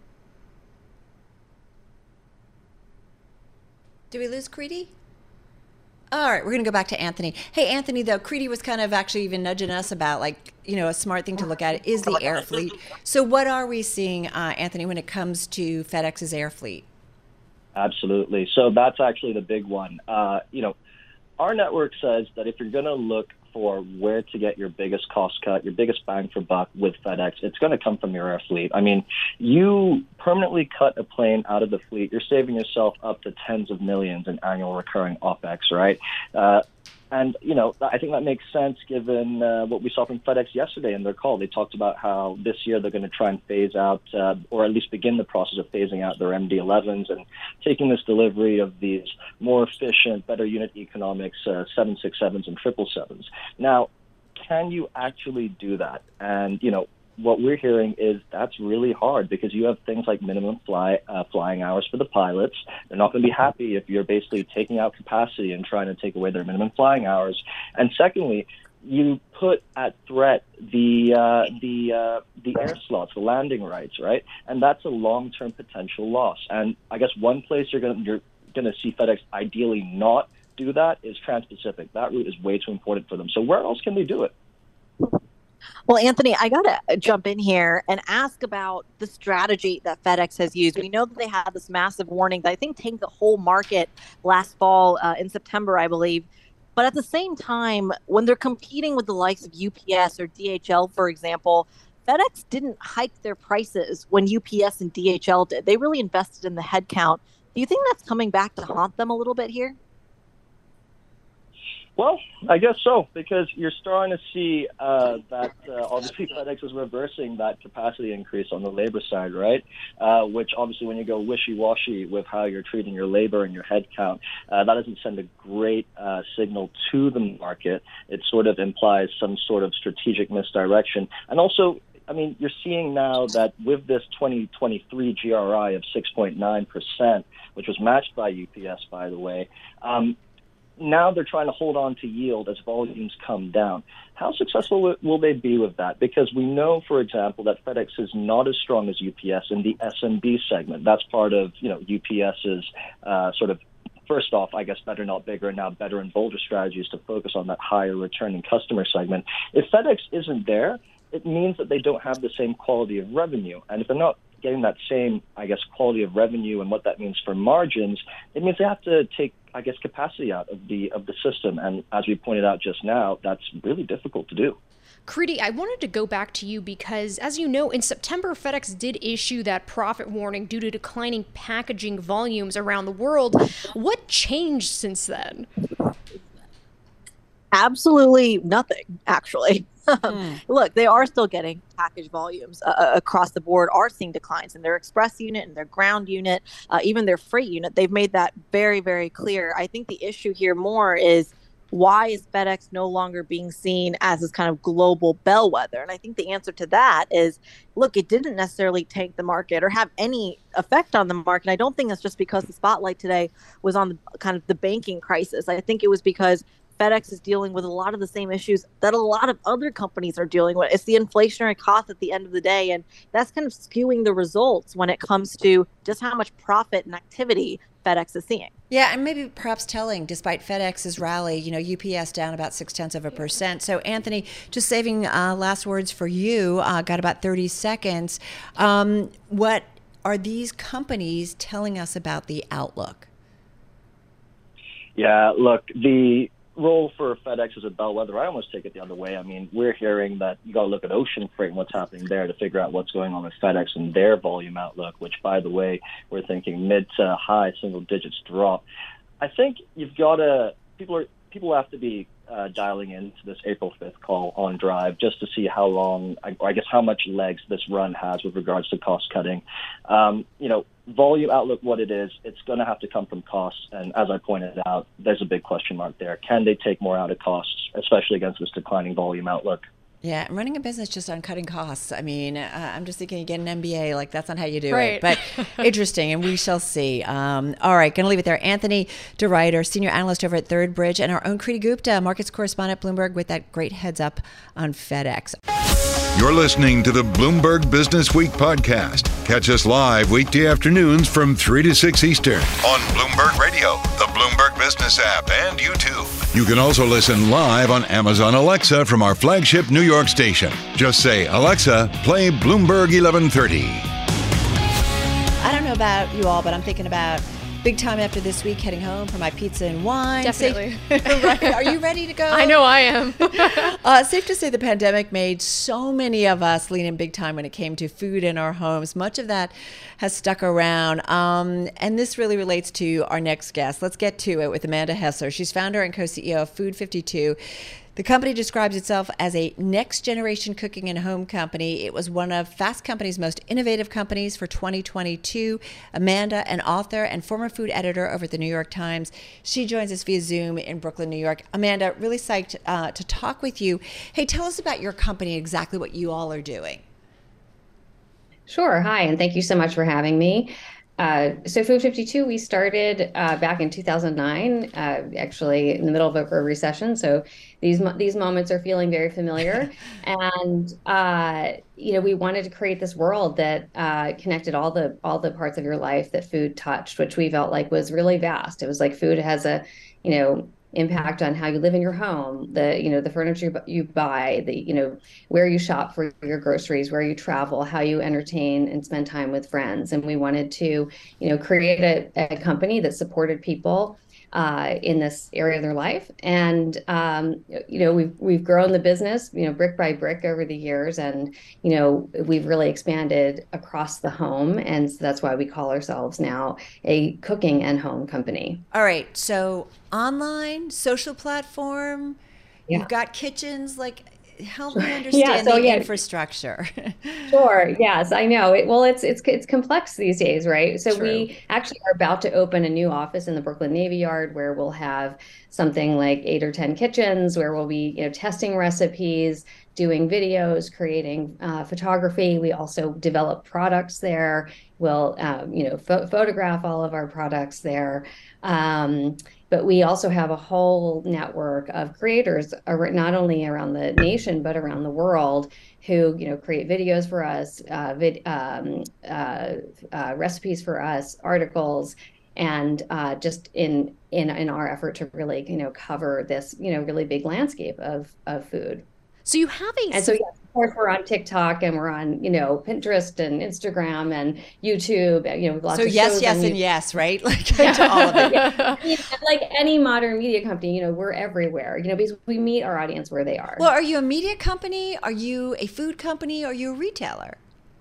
Did we lose Kriti? All right, we're going to go back to Anthony. Hey, Anthony, though, Kriti was kind of actually even nudging us about, like, you know, a smart thing to look at is the air fleet. So what are we seeing, uh, Anthony, when it comes to FedEx's air fleet? Absolutely. So that's actually the big one. Uh, you know, our network says that if you're going to look for where to get your biggest cost cut, your biggest bang for buck with FedEx, it's going to come from your air fleet. I mean, you permanently cut a plane out of the fleet, you're saving yourself up to tens of millions in annual recurring OpEx, right? Uh, and, you know, I think that makes sense given uh, what we saw from FedEx yesterday in their call. They talked about how this year they're going to try and phase out, uh, or at least begin the process of phasing out their M D elevens and taking this delivery of these more efficient, better unit economics, uh, seven sixty-sevens and triple sevens. Now, can you actually do that? And, you know, what we're hearing is that's really hard, because you have things like minimum fly uh, flying hours for the pilots. They're not going to be happy if you're basically taking out capacity and trying to take away their minimum flying hours. And secondly, you put at threat the uh, the uh, the air slots, the landing rights, right? And that's a long-term potential loss. And I guess one place you're going you're going to see FedEx ideally not do that is Trans-Pacific. That route is way too important for them. So where else can they do it? Well, Anthony, I got to jump in here and ask about the strategy that FedEx has used. We know that they had this massive warning that I think tanked the whole market last fall uh, in September, I believe. But at the same time, when they're competing with the likes of U P S or D H L, for example, FedEx didn't hike their prices when U P S and D H L did. They really invested in the headcount. Do you think that's coming back to haunt them a little bit here? Well, I guess so, because you're starting to see uh, that uh, obviously FedEx is reversing that capacity increase on the labor side, right? Uh, which obviously when you go wishy-washy with how you're treating your labor and your headcount, uh, that doesn't send a great uh, signal to the market. It sort of implies some sort of strategic misdirection. And also, I mean, you're seeing now that with this twenty twenty-three G R I of six point nine percent, which was matched by U P S, by the way, um, now they're trying to hold on to yield as volumes come down. How successful will they be with that? Because we know, for example, that FedEx is not as strong as U P S in the S M B segment. That's part of, you know, UPS's uh, sort of, first off, I guess, better, not bigger, and now better and bolder strategies to focus on that higher returning customer segment. If FedEx isn't there, it means that they don't have the same quality of revenue. And if they're not getting that same, I guess, quality of revenue and what that means for margins, it means they have to take, I guess, capacity out of the of the system. And as we pointed out just now, that's really difficult to do. Kriti, I wanted to go back to you because, as you know, in September, FedEx did issue that profit warning due to declining packaging volumes around the world. What changed since then? Absolutely nothing, actually. Hmm. Look, they are still getting package volumes uh, across the board, are seeing declines in their express unit and their ground unit, uh, even their freight unit. They've made that very, very clear. I think the issue here more is, why is FedEx no longer being seen as this kind of global bellwether? And I think the answer to that is, look, it didn't necessarily tank the market or have any effect on the market. I don't think that's just because the spotlight today was on the, kind of the banking crisis. I think it was because FedEx is dealing with a lot of the same issues that a lot of other companies are dealing with. It's the inflationary cost at the end of the day, and that's kind of skewing the results when it comes to just how much profit and activity FedEx is seeing. Yeah, and maybe perhaps telling, despite FedEx's rally, you know, U P S down about six tenths of a percent. So, Anthony, just saving uh, last words for you, uh, got about thirty seconds. Um, what are these companies telling us about the outlook? Yeah, look, the role for FedEx as a bellwether, I almost take it the other way. I mean, we're hearing that you got to look at ocean freight and what's happening there to figure out what's going on with FedEx and their volume outlook, which, by the way, we're thinking mid to high single digits drop. I think you've got to, people are, people have to be uh, dialing into this April fifth call on Drive just to see how long, or I guess how much legs this run has with regards to cost cutting. Um, you know, volume outlook, what it is, it's going to have to come from costs. And as I pointed out, there's a big question mark there. Can they take more out of costs, especially against this declining volume outlook? Yeah, running a business just on cutting costs. I mean, uh, I'm just thinking you get an M B A, like that's not how you do right. it. But interesting, and we shall see. Um, all right, going to leave it there. Anthony DeRuyter, senior analyst over at Third Bridge, and our own Kriti Gupta, markets correspondent at Bloomberg, with that great heads up on FedEx. You're listening to the Bloomberg Business Week podcast. Catch us live weekday afternoons from three to six Eastern on Bloomberg Radio, the Bloomberg Business app, and YouTube. You can also listen live on Amazon Alexa from our flagship New York station. Just say, Alexa, play Bloomberg eleven thirty. I don't know about you all, but I'm thinking about big time after this week, heading home for my pizza and wine. Definitely. Safe, right, are you ready to go? I know I am. uh, safe to say the pandemic made so many of us lean in big time when it came to food in our homes. Much of that has stuck around. Um, and this really relates to our next guest. Let's get to it with Amanda Hesser. She's founder and co-C E O of Food fifty-two. The company describes itself as a next-generation cooking and home company. It was one of Fast Company's most innovative companies for twenty twenty-two. Amanda, an author and former food editor over at the New York Times, she joins us via Zoom in Brooklyn, New York. Amanda, really psyched uh, to talk with you. Hey, tell us about your company, exactly what you all are doing. Sure. Hi, and thank you so much for having me. Uh, so Food fifty-two, we started uh, back in two thousand nine, uh, actually in the middle of a, a recession. So these these moments are feeling very familiar. and, uh, you know, we wanted to create this world that uh, connected all the all the parts of your life that food touched, which we felt like was really vast. It was like food has a, you know, impact on how you live in your home, the, you know, the furniture you buy, the, you know, where you shop for your groceries, where you travel, how you entertain and spend time with friends. And we wanted to, you know, create a, a company that supported people uh, in this area of their life. And, um, you know, we've, we've grown the business, you know, brick by brick over the years. And, you know, we've really expanded across the home. And so that's why we call ourselves now a cooking and home company. All right. So online, social platform, yeah. You've got kitchens, like, help me understand yeah, so, the yeah. infrastructure. Sure. Yes, I know. It, well, it's it's it's complex these days, right? So True. We actually are about to open a new office in the Brooklyn Navy Yard, where we'll have something like eight or ten kitchens, where we'll be, you know, testing recipes, doing videos, creating uh, photography. We also develop products there. We'll, um, you know, pho- photograph all of our products there. Um, but we also have a whole network of creators not only around the nation, but around the world who, you know, create videos for us, uh, vid, um, uh, uh, recipes for us, articles, and uh, just in, in in our effort to really, you know, cover this, you know, really big landscape of, of food. So you have a and so yes, of course we're on TikTok and we're on, you know, Pinterest and Instagram and YouTube. You know, lots so of yes, shows yes, and yes, right? Like to all of it. Yeah. I mean, like any modern media company, you know, we're everywhere. You know, because we meet our audience where they are. Well, are you a media company? Are you a food company? Are you a retailer?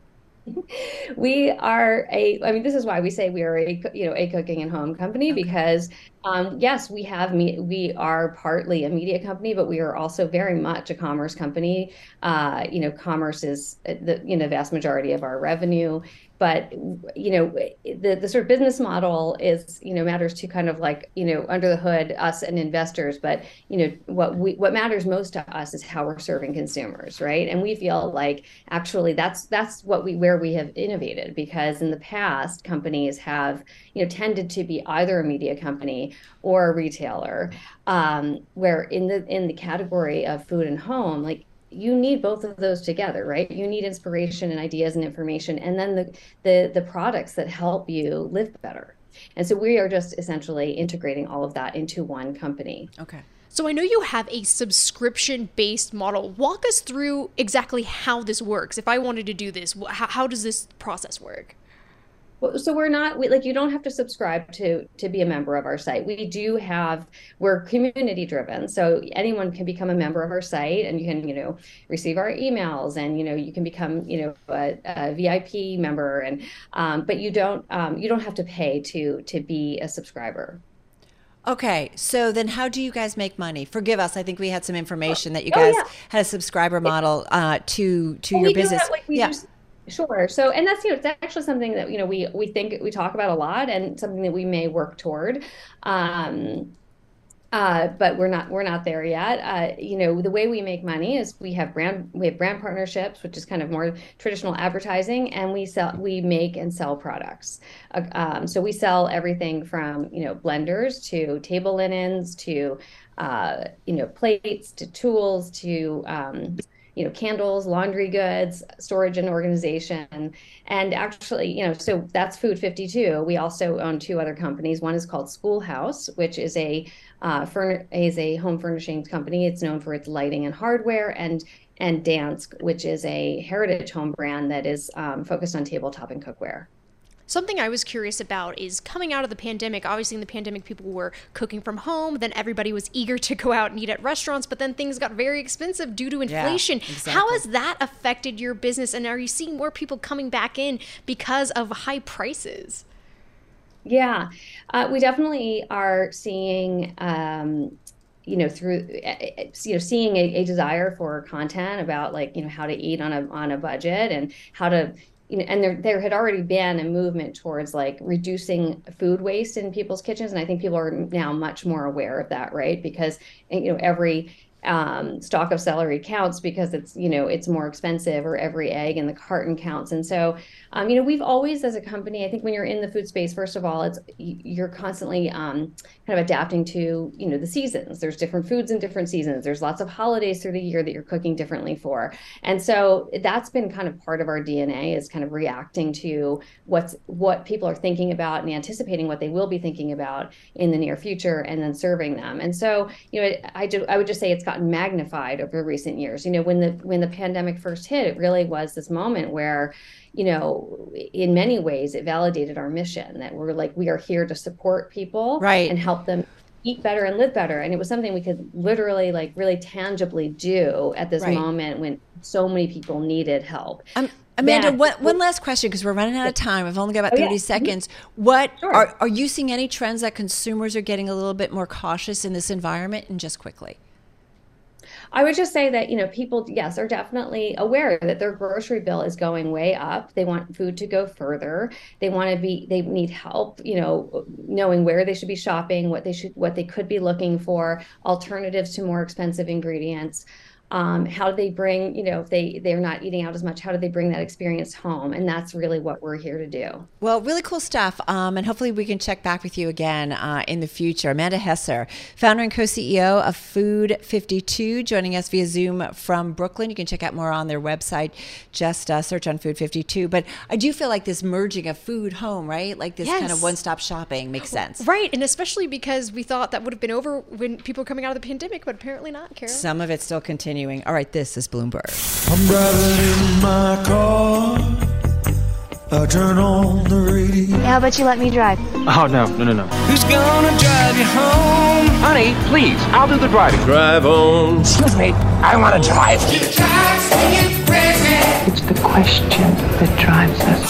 We are a, I mean, this is why we say we are a, you know, a cooking and home company, okay. because um, yes, we have, me, we are partly a media company, but we are also very much a commerce company. Uh, you know, commerce is the, you know, vast majority of our revenue. But, you know, the, the sort of business model is, you know, matters to kind of like, you know, under the hood, us and investors. But, you know, what we what matters most to us is how we're serving consumers. Right. And we feel like actually that's that's what we where we have innovated, because in the past, companies have, you know, tended to be either a media company or a retailer, um, where in the in the category of food and home, like, you need both of those together, right? You need inspiration and ideas and information, and then the, the, the products that help you live better. And so we are just essentially integrating all of that into one company. Okay. So I know you have a subscription-based model. Walk us through exactly how this works. If I wanted to do this, how, how does this process work? So we're not we, like, you don't have to subscribe to to be a member of our site. We do have, we're community driven. So anyone can become a member of our site, and you can, you know, receive our emails, and, you know, you can become, you know, a, a V I P member, and um, but you don't um, you don't have to pay to to be a subscriber. Okay, so then how do you guys make money? Forgive us, I think we had some information that you Oh, guys yeah. had a subscriber model uh, to to Well, your we do business. have, like, we yeah. just- Sure. So, and that's, you know, it's actually something that, you know, we, we think we talk about a lot, and something that we may work toward. Um, uh, but we're not, we're not there yet. Uh, you know, the way we make money is we have brand, we have brand partnerships, which is kind of more traditional advertising, and we sell, we make and sell products. Uh, um, so we sell everything from, you know, blenders to table linens to, uh, you know, plates to tools to, um, you know, candles, laundry goods, storage and organization. And actually, you know, so that's Food fifty-two. We also own two other companies. One is called Schoolhouse, which is a uh, furn- is a home furnishings company. It's known for its lighting and hardware, and and Dansk, which is a heritage home brand that is um, focused on tabletop and cookware. Something I was curious about is coming out of the pandemic. Obviously, in the pandemic, people were cooking from home. Then everybody was eager to go out and eat at restaurants. But then things got very expensive due to inflation. Yeah, exactly. How has that affected your business? And are you seeing more people coming back in because of high prices? Yeah, uh, we definitely are seeing, um, you know, through, you know, seeing a, a desire for content about, like, you know, how to eat on a on a budget, and how to, you know, and there there had already been a movement towards, like, reducing food waste in people's kitchens, and I think people are now much more aware of that, right? Because, you know, every um, stalk of celery counts because it's, you know, it's more expensive, or every egg in the carton counts. And so, um, you know, we've always, as a company, I think when you're in the food space, first of all, it's, you're constantly um, kind of adapting to, you know, the seasons. There's different foods in different seasons. There's lots of holidays through the year that you're cooking differently for. And so that's been kind of part of our D N A, is kind of reacting to what's, what people are thinking about, and anticipating what they will be thinking about in the near future, and then serving them. And so, you know, I, do, I would just say it's gotten magnified over recent years. You know, when the when the pandemic first hit, it really was this moment where, you know, in many ways it validated our mission, that we're like, we are here to support people, right, and help them eat better and live better. And it was something we could literally, like, really tangibly do at this right. moment when so many people needed help. Um, Amanda, that, one, one last question, because we're running out of time. I've only got about oh, thirty yeah. seconds. What Sure. are, are you seeing any trends that consumers are getting a little bit more cautious in this environment? And just quickly. I would just say that, you know, people, yes, are definitely aware that their grocery bill is going way up. They want food to go further. They want to be, they need help, you know, knowing where they should be shopping, what they should, what they could be looking for, alternatives to more expensive ingredients. Um, how do they bring, you know, if they, they're not eating out as much, how do they bring that experience home? And that's really what we're here to do. Well, really cool stuff. Um, and hopefully we can check back with you again uh, in the future. Amanda Hesser, founder and co-C E O of Food fifty-two, joining us via Zoom from Brooklyn. You can check out more on their website. Just uh, search on Food fifty-two. But I do feel like this merging of food home, right? Like this Yes. kind of one-stop shopping makes sense. Right. And especially because we thought that would have been over when people were coming out of the pandemic, but apparently not, Carol. Some of it's still continuing. All right, this is Bloomberg. I'm driving in my car. I turn on the radio. How about you let me drive? Oh, no, no, no, no. Who's gonna drive you home? Honey, please, I'll do the driving. Drive on. Excuse me, I want to drive. It's the question that drives us.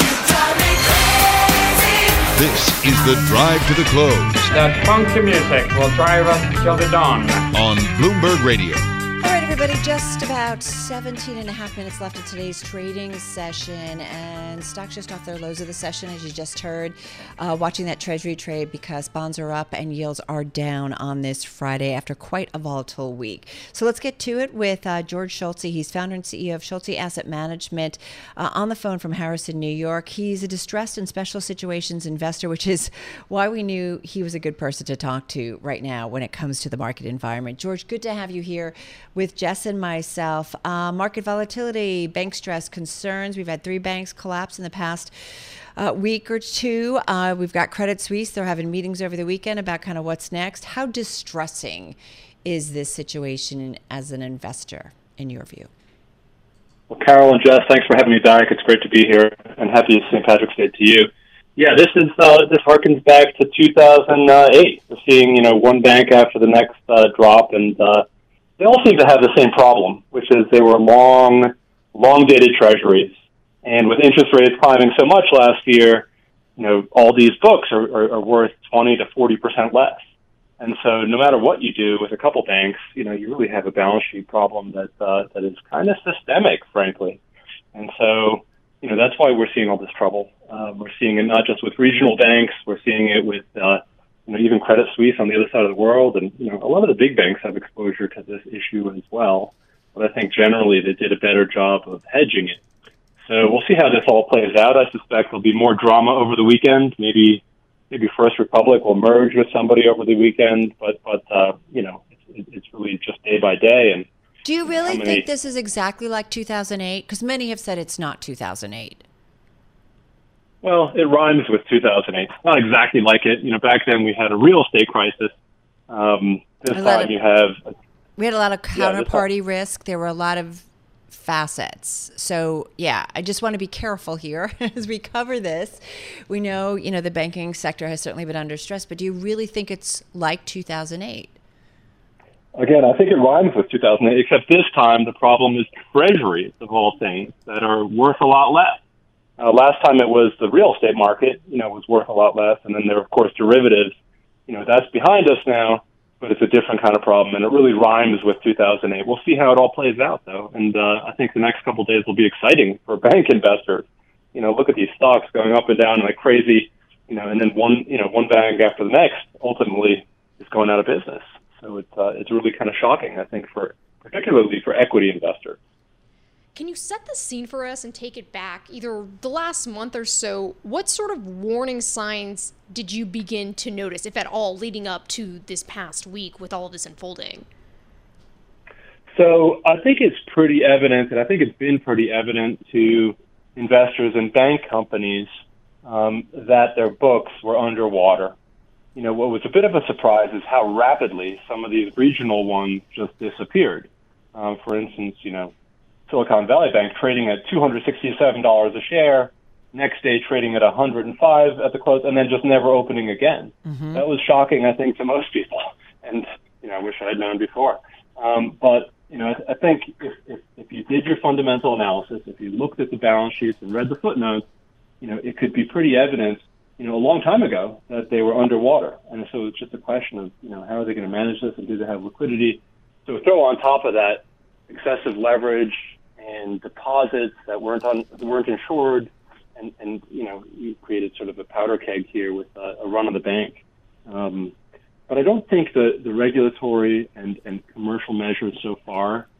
This is the Drive to the Close That funky music will drive us till the dawn. on Bloomberg Radio. All right, everybody, just about seventeen and a half minutes left of today's trading session, and stocks just off their lows of the session, as you just heard, uh, watching that Treasury trade because bonds are up and yields are down on this Friday after quite a volatile week. So let's get to it with uh, George Schulte. He's founder and C E O of Schulte Asset Management, uh, on the phone from Harrison, New York. He's a distressed and special situations investor, which is why we knew he was a good person to talk to right now when it comes to the market environment. George, good to have you here with Jess and myself. Uh, market volatility, bank stress concerns. We've had three banks collapse in the past uh, week or two. Uh, we've got Credit Suisse. They're having meetings over the weekend about kind of what's next. How distressing is this situation as an investor, in your view? Well, Carol and Jess, thanks for having me back. It's great to be here, and happy Saint Patrick's Day to you. Yeah, this is uh, this harkens back to two thousand eight. We're seeing, you know, one bank after the next uh, drop, and uh, they all seem to have the same problem, which is they were long, long-dated treasuries. And with interest rates climbing so much last year, you know, all these books are, are, are worth twenty to forty percent less. And so no matter what you do with a couple banks, you know, you really have a balance sheet problem that uh, that is kind of systemic, frankly. And so, you know, that's why we're seeing all this trouble. Uh, we're seeing it not just with regional banks, we're seeing it with uh, you know, even Credit Suisse on the other side of the world. And, you know, a lot of the big banks have exposure to this issue as well. But I think generally they did a better job of hedging it. So we'll see how this all plays out. I suspect there'll be more drama over the weekend. Maybe maybe First Republic will merge with somebody over the weekend. But, but uh, you know, it's, it's really just day by day. And do you really many, think this is exactly like two thousand eight? Because many have said it's not two thousand eight. Well, it rhymes with two thousand eight. Not exactly like it. You know, back then we had a real estate crisis. Um, this time of, you have... A, we had a lot of counterparty yeah, risk. There were a lot of facets. So, yeah, I just want to be careful here as we cover this. We know, you know, the banking sector has certainly been under stress, but do you really think it's like two thousand eight? Again, I think it rhymes with two thousand eight, except this time the problem is treasuries, of all things, that are worth a lot less. Uh, last time it was the real estate market, you know, was worth a lot less. And then there are, of course, derivatives. You know, that's behind us now, but it's a different kind of problem. And it really rhymes with two thousand eight. We'll see how it all plays out, though. And uh, I think the next couple of days will be exciting for bank investors. You know, look at these stocks going up and down like crazy, you know, and then one, you know, one bank after the next ultimately is going out of business. So it's, uh, it's really kind of shocking, I think, for particularly for equity investors. Can you set the scene for us and take it back either the last month or so? What sort of warning signs did you begin to notice, if at all, leading up to this past week with all of this unfolding? So I think it's pretty evident, and I think it's been pretty evident to investors and bank companies um, that their books were underwater. You know, what was a bit of a surprise is how rapidly some of these regional ones just disappeared. Um, for instance, you know, Silicon Valley Bank trading at two hundred sixty-seven dollars a share, next day trading at one hundred five dollars at the close, and then just never opening again. Mm-hmm. That was shocking, I think, to most people. And, you know, I wish I had known before. Um, but, you know, I, I think if, if, if you did your fundamental analysis, if you looked at the balance sheets and read the footnotes, you know, it could be pretty evident, you know, a long time ago that they were underwater. And so it's just a question of, you know, how are they going to manage this and do they have liquidity? So throw on top of that excessive leverage and deposits that weren't on, weren't insured, and, and you know, you created sort of a powder keg here with a, a run of the bank. Um, but I don't think the, the regulatory and, and commercial measures so far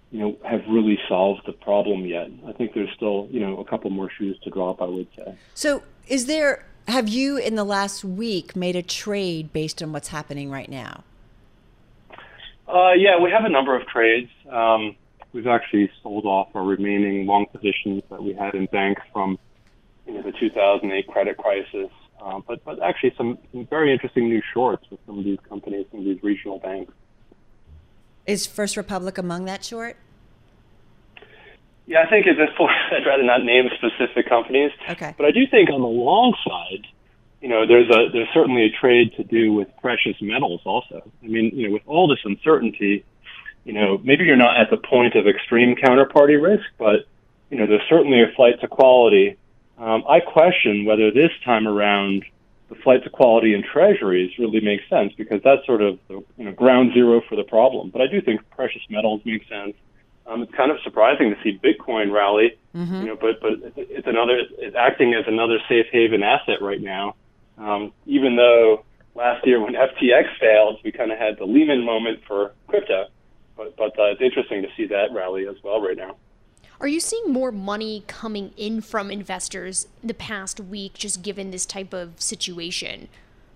you know, have really solved the problem yet. I think there's still, you know, a couple more shoes to drop, I would say. So is there, have you in the last week made a trade based on what's happening right now? Uh, yeah, we have a number of trades. Um, we've actually sold off our remaining long positions that we had in banks from, you know, the two thousand eight credit crisis. Um, but, but actually some, some very interesting new shorts with some of these companies, some of these regional banks. Is First Republic among that short? Yeah, I think at this point, I'd rather not name specific companies. Okay. But I do think on the long side, you know, there's a there's certainly a trade to do with precious metals also. I mean, you know, with all this uncertainty, you know, maybe you're not at the point of extreme counterparty risk, but, you know, there's certainly a flight to quality. Um, I question whether this time around the flight to quality in treasuries really makes sense, because that's sort of the, you know, ground zero for the problem. But I do think precious metals make sense. Um, it's kind of surprising to see Bitcoin rally, mm-hmm. you know, but but it's another it's acting as another safe haven asset right now. Um, even though last year when F T X failed, we kind of had the Lehman moment for crypto, but but uh, it's interesting to see that rally as well right now. Are you seeing more money coming in from investors the past week, just given this type of situation?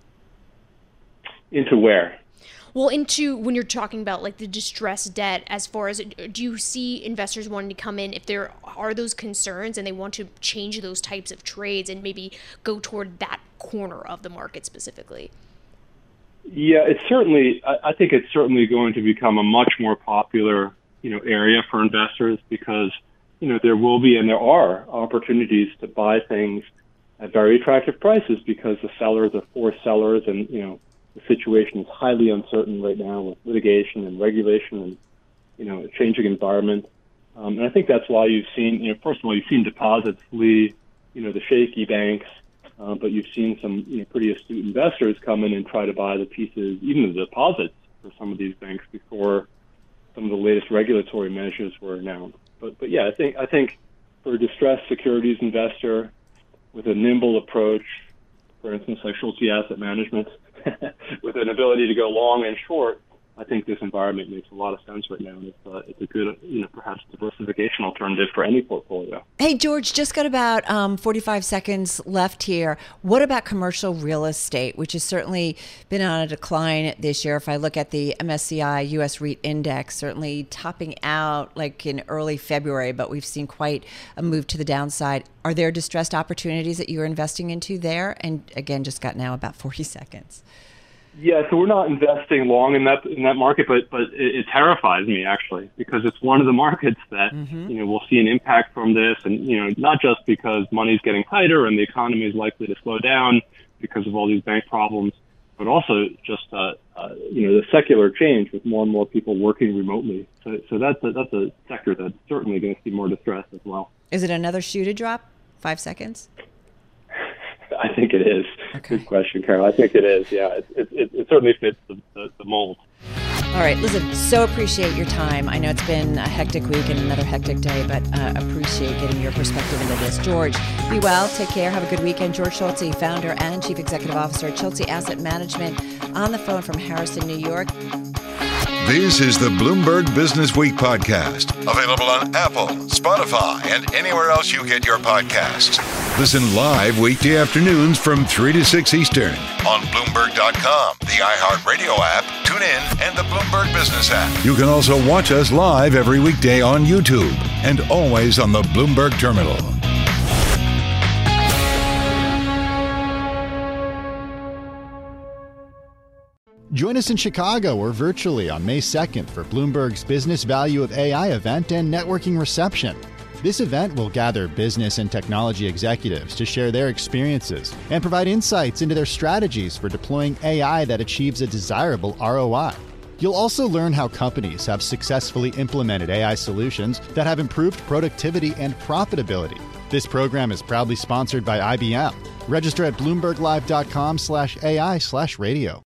Into where? Well, into when you're talking about like the distressed debt, as far as, do you see investors wanting to come in if there are those concerns and they want to change those types of trades and maybe go toward that corner of the market specifically? Yeah, it's certainly, I, I think it's certainly going to become a much more popular, you know, area for investors, because, you know, there will be and there are opportunities to buy things at very attractive prices because the sellers are forced sellers, and, you know, the situation is highly uncertain right now with litigation and regulation and, you know, a changing environment. Um, and I think that's why you've seen, you know, first of all, you've seen deposits flee, you know, the shaky banks, uh, but you've seen some, you know, pretty astute investors come in and try to buy the pieces, even the deposits for some of these banks before some of the latest regulatory measures were announced. But, but yeah, I think, I think for a distressed securities investor with a nimble approach, for instance, like Schulte Asset Management, with an ability to go long and short, I think this environment makes a lot of sense right now, and it's, uh, it's a good, you know, perhaps diversification alternative for any portfolio. Hey, George, just got about um, forty-five seconds left here. What about commercial real estate, which has certainly been on a decline this year? If I look at the M S C I U S REIT index, certainly topping out like in early February, but we've seen quite a move to the downside. Are there distressed opportunities that you're investing into there? And again, just got now about forty seconds. Yeah, so we're not investing long in that in that market, but but it, it terrifies me actually, because it's one of the markets that mm-hmm. you know we'll see an impact from this, and you know not just because money's getting tighter and the economy is likely to slow down because of all these bank problems, but also just uh, uh, you know the secular change with more and more people working remotely. So so that's a, that's a sector that's certainly going to see more distress as well. Is it another shoe to drop? Five seconds. I think it is. Okay. Good question, Carol. I think it is. Yeah, it, it, it certainly fits the, the, the mold. All right, listen, so appreciate your time. I know it's been a hectic week and another hectic day, but uh, appreciate getting your perspective into this. George, be well, take care, have a good weekend. George Schulte, founder and chief executive officer at Schulte Asset Management, on the phone from Harrison, New York. This is the Bloomberg Business Week podcast, available on Apple, Spotify, and anywhere else you get your podcasts. Listen live weekday afternoons from three to six Eastern on Bloomberg dot com, the iHeartRadio app, TuneIn, and the Bloomberg Business app. You can also watch us live every weekday on YouTube and always on the Bloomberg Terminal. Join us in Chicago or virtually on May second for Bloomberg's Business Value of A I event and networking reception. This event will gather business and technology executives to share their experiences and provide insights into their strategies for deploying A I that achieves a desirable R O I. You'll also learn how companies have successfully implemented A I solutions that have improved productivity and profitability. This program is proudly sponsored by I B M. Register at bloomberg live dot com slash A I slash radio.